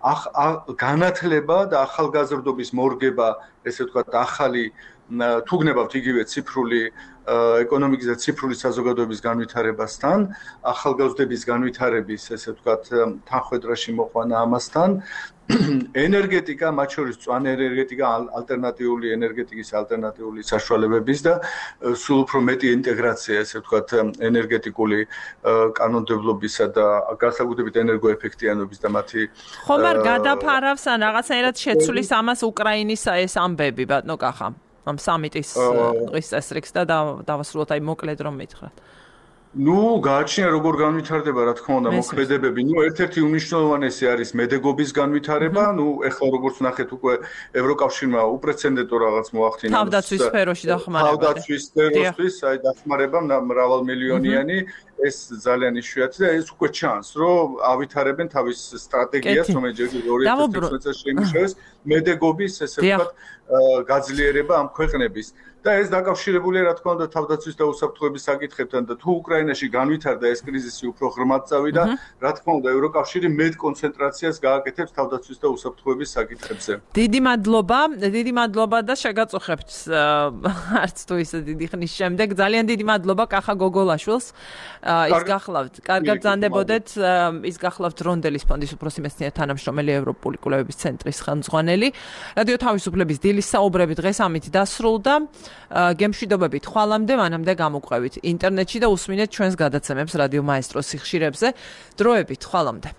განათლება და ახალგაზრდობის მორგება, ესე ვთქვათ, ახალი თუ გნებავთ იგივე ციფრული ეკონომიკის და ციფრული საზოგადოების განვითარებასთან, ახალგაზრდების განვითარების, ესე ვთქვათ, თანხმედრაში მოყვანა ამასთან, ენერგეტიკა, მათ შორის მწვანე ენერგეტიკა, ალტერნატიული ენერგეტიკის ალტერნატიული საშუალებების და სულ უფრო მეტი ინტეგრაცია, ესე ვთქვათ, ენერგეტიკული კანონმდებლობისა და განსაკუთრებით ენერგოეფექტიანობის და მათი ხომ არ გადაფარავს ან რაღაცნაირად შეცვლის ამას უკრაინის ეს ამბები, ბატონო კახა, ამ სამიტის დღის წესრიგს და დავასრულოთ აი მოკლედ რომ მითხრათ. ნუ გააჩნია როგორ განვითარდება, რა თქმა უნდა, მოქმედებები. ნუ ერთ-ერთი უმნიშვნელოვანესი არის მედეგობის განვითარება. ნუ ეხლა როგორც ნახეთ, უკვე ევროკავშირმა უპრეცედენტო რაღაც მოახდინა. თავდაცვის სფეროში დახმარება. თავდაცვის სფეროსთვის, აი დახმარება მრავალმილიონიანი, ეს ძალიან იშვიათი და ეს უკვე ჩანს, რომ ავითარებენ თავის სტრატეგიას, რომელიც ჯერ 2016 წელს შეიმუშავეს, მედეგობის, ესე ვთქვათ, გაძლიერება ამ ქვეყნების. და ეს დაკავშირებულია, რა თქმა უნდა, თავდაცვის და უსაფრთხოების საკითხებთან და თუ უკრაინაში განვითარდა ეს კრიზისი უფრო ღრმად წავიდა, რა თქმა უნდა, ევროკავშირი მეტ კონცენტრაციას გააკეთებს თავდაცვის და უსაფრთხოების საკითხებზე. დიდი მადლობა და შეგაწუხებთ არც თუ ისე დიდი ხნის შემდეგ. ძალიან დიდი მადლობა კახა გოგოლაშვილს. ის გახლავთ, კარგად ბრძანდებოდეთ, ის გახლავთ რონდელის ფონდის უფროსი მეცნიერ თანამშრომელი ევროპული კვლევების ცენტრის ხელმძღვანელი. რადიო თავისუფლების დილის საუბრები დღეს ამით დასრულდა. გემშვიდობებით ხვალამდე, მანამდე გამოგვყევით ინტერნეტში და უსმინეთ ჩვენს გადაცემებს რადიო მაესტროს სიხშირებზე. დროებით ხვალამდე.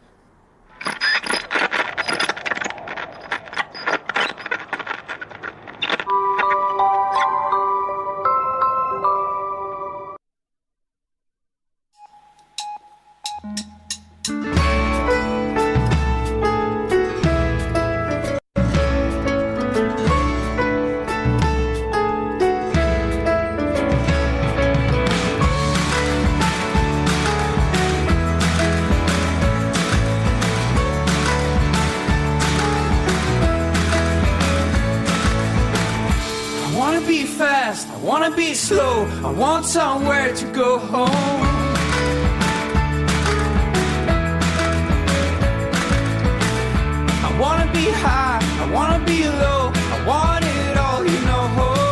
I want somewhere to go home. I wanna be high, I wanna be low, I want it all, you know.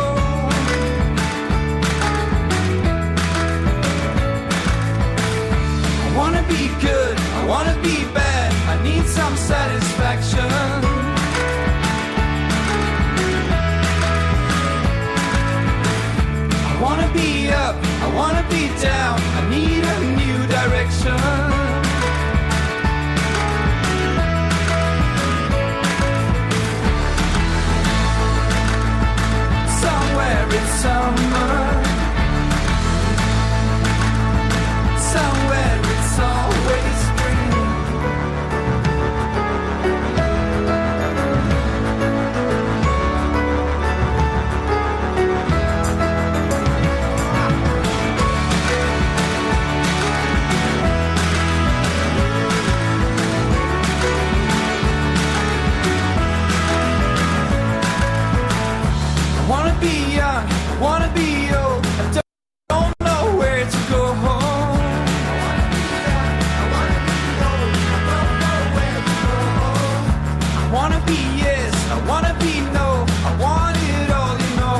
I wanna be good, I wanna be bad, I need some satisfaction. I wanna be up, I wanna be down, I need a new direction. Somewhere it's summer, somewhere it's always spring. I wanna be young, I wanna be old, I don't know where to go home. I wanna be yes, I wanna be no, I want it all, you know.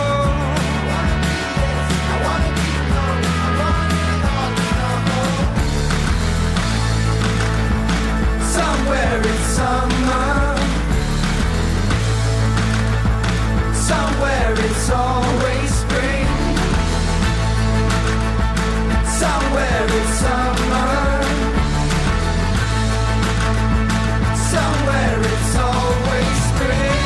Somewhere it's summer, somewhere it's always spring. Somewhere it's summer, somewhere it's always spring.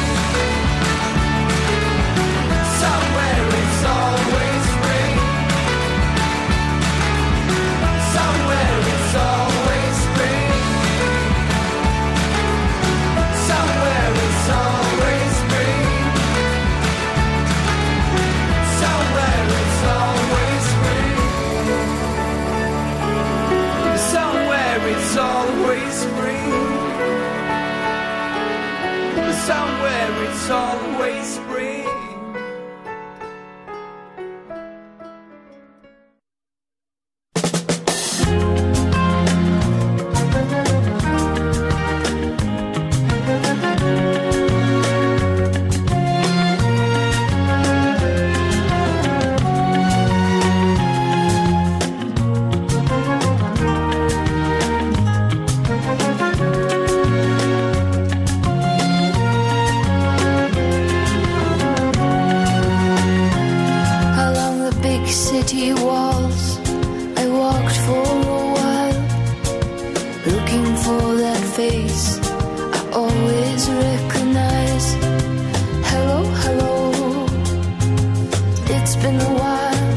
Somewhere it's always spring. Somewhere it's always spring. Somewhere it's always spring. Somewhere it's always spring. Somewhere it's always spring. Somewhere it's always spring. Along the big city walls, I walked for a while, looking for that face I always recognize. Hello, hello, it's been a while,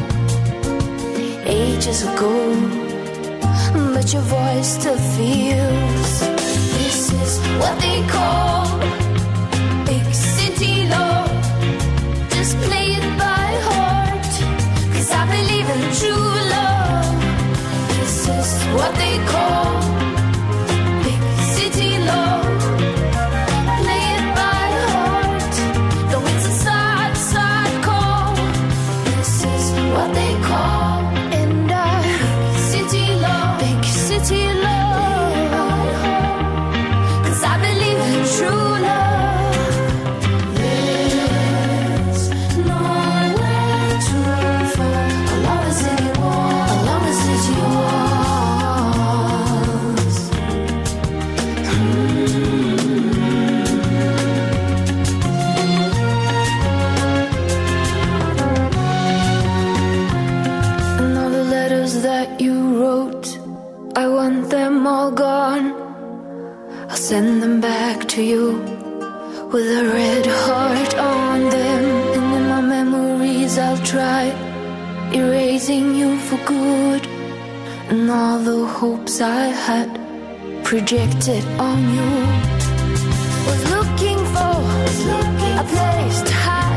ages ago, but your voice still feels. This is what they call big city love. Just play it by heart, 'cause I believe in true love. This is what they call big city love. Play it by heart, though it's a sad, sad call. This is what they call and big city love. Big city love, 'cause I believe in true love. There's nowhere to fall along the city wall, along the city walls. And all the letters that you wrote, I want them all gone. I'll send them back to you with a red heart on them. And in my memories I'll try erasing you for good, and all the hopes I had projected on you. Was looking for a place to hide.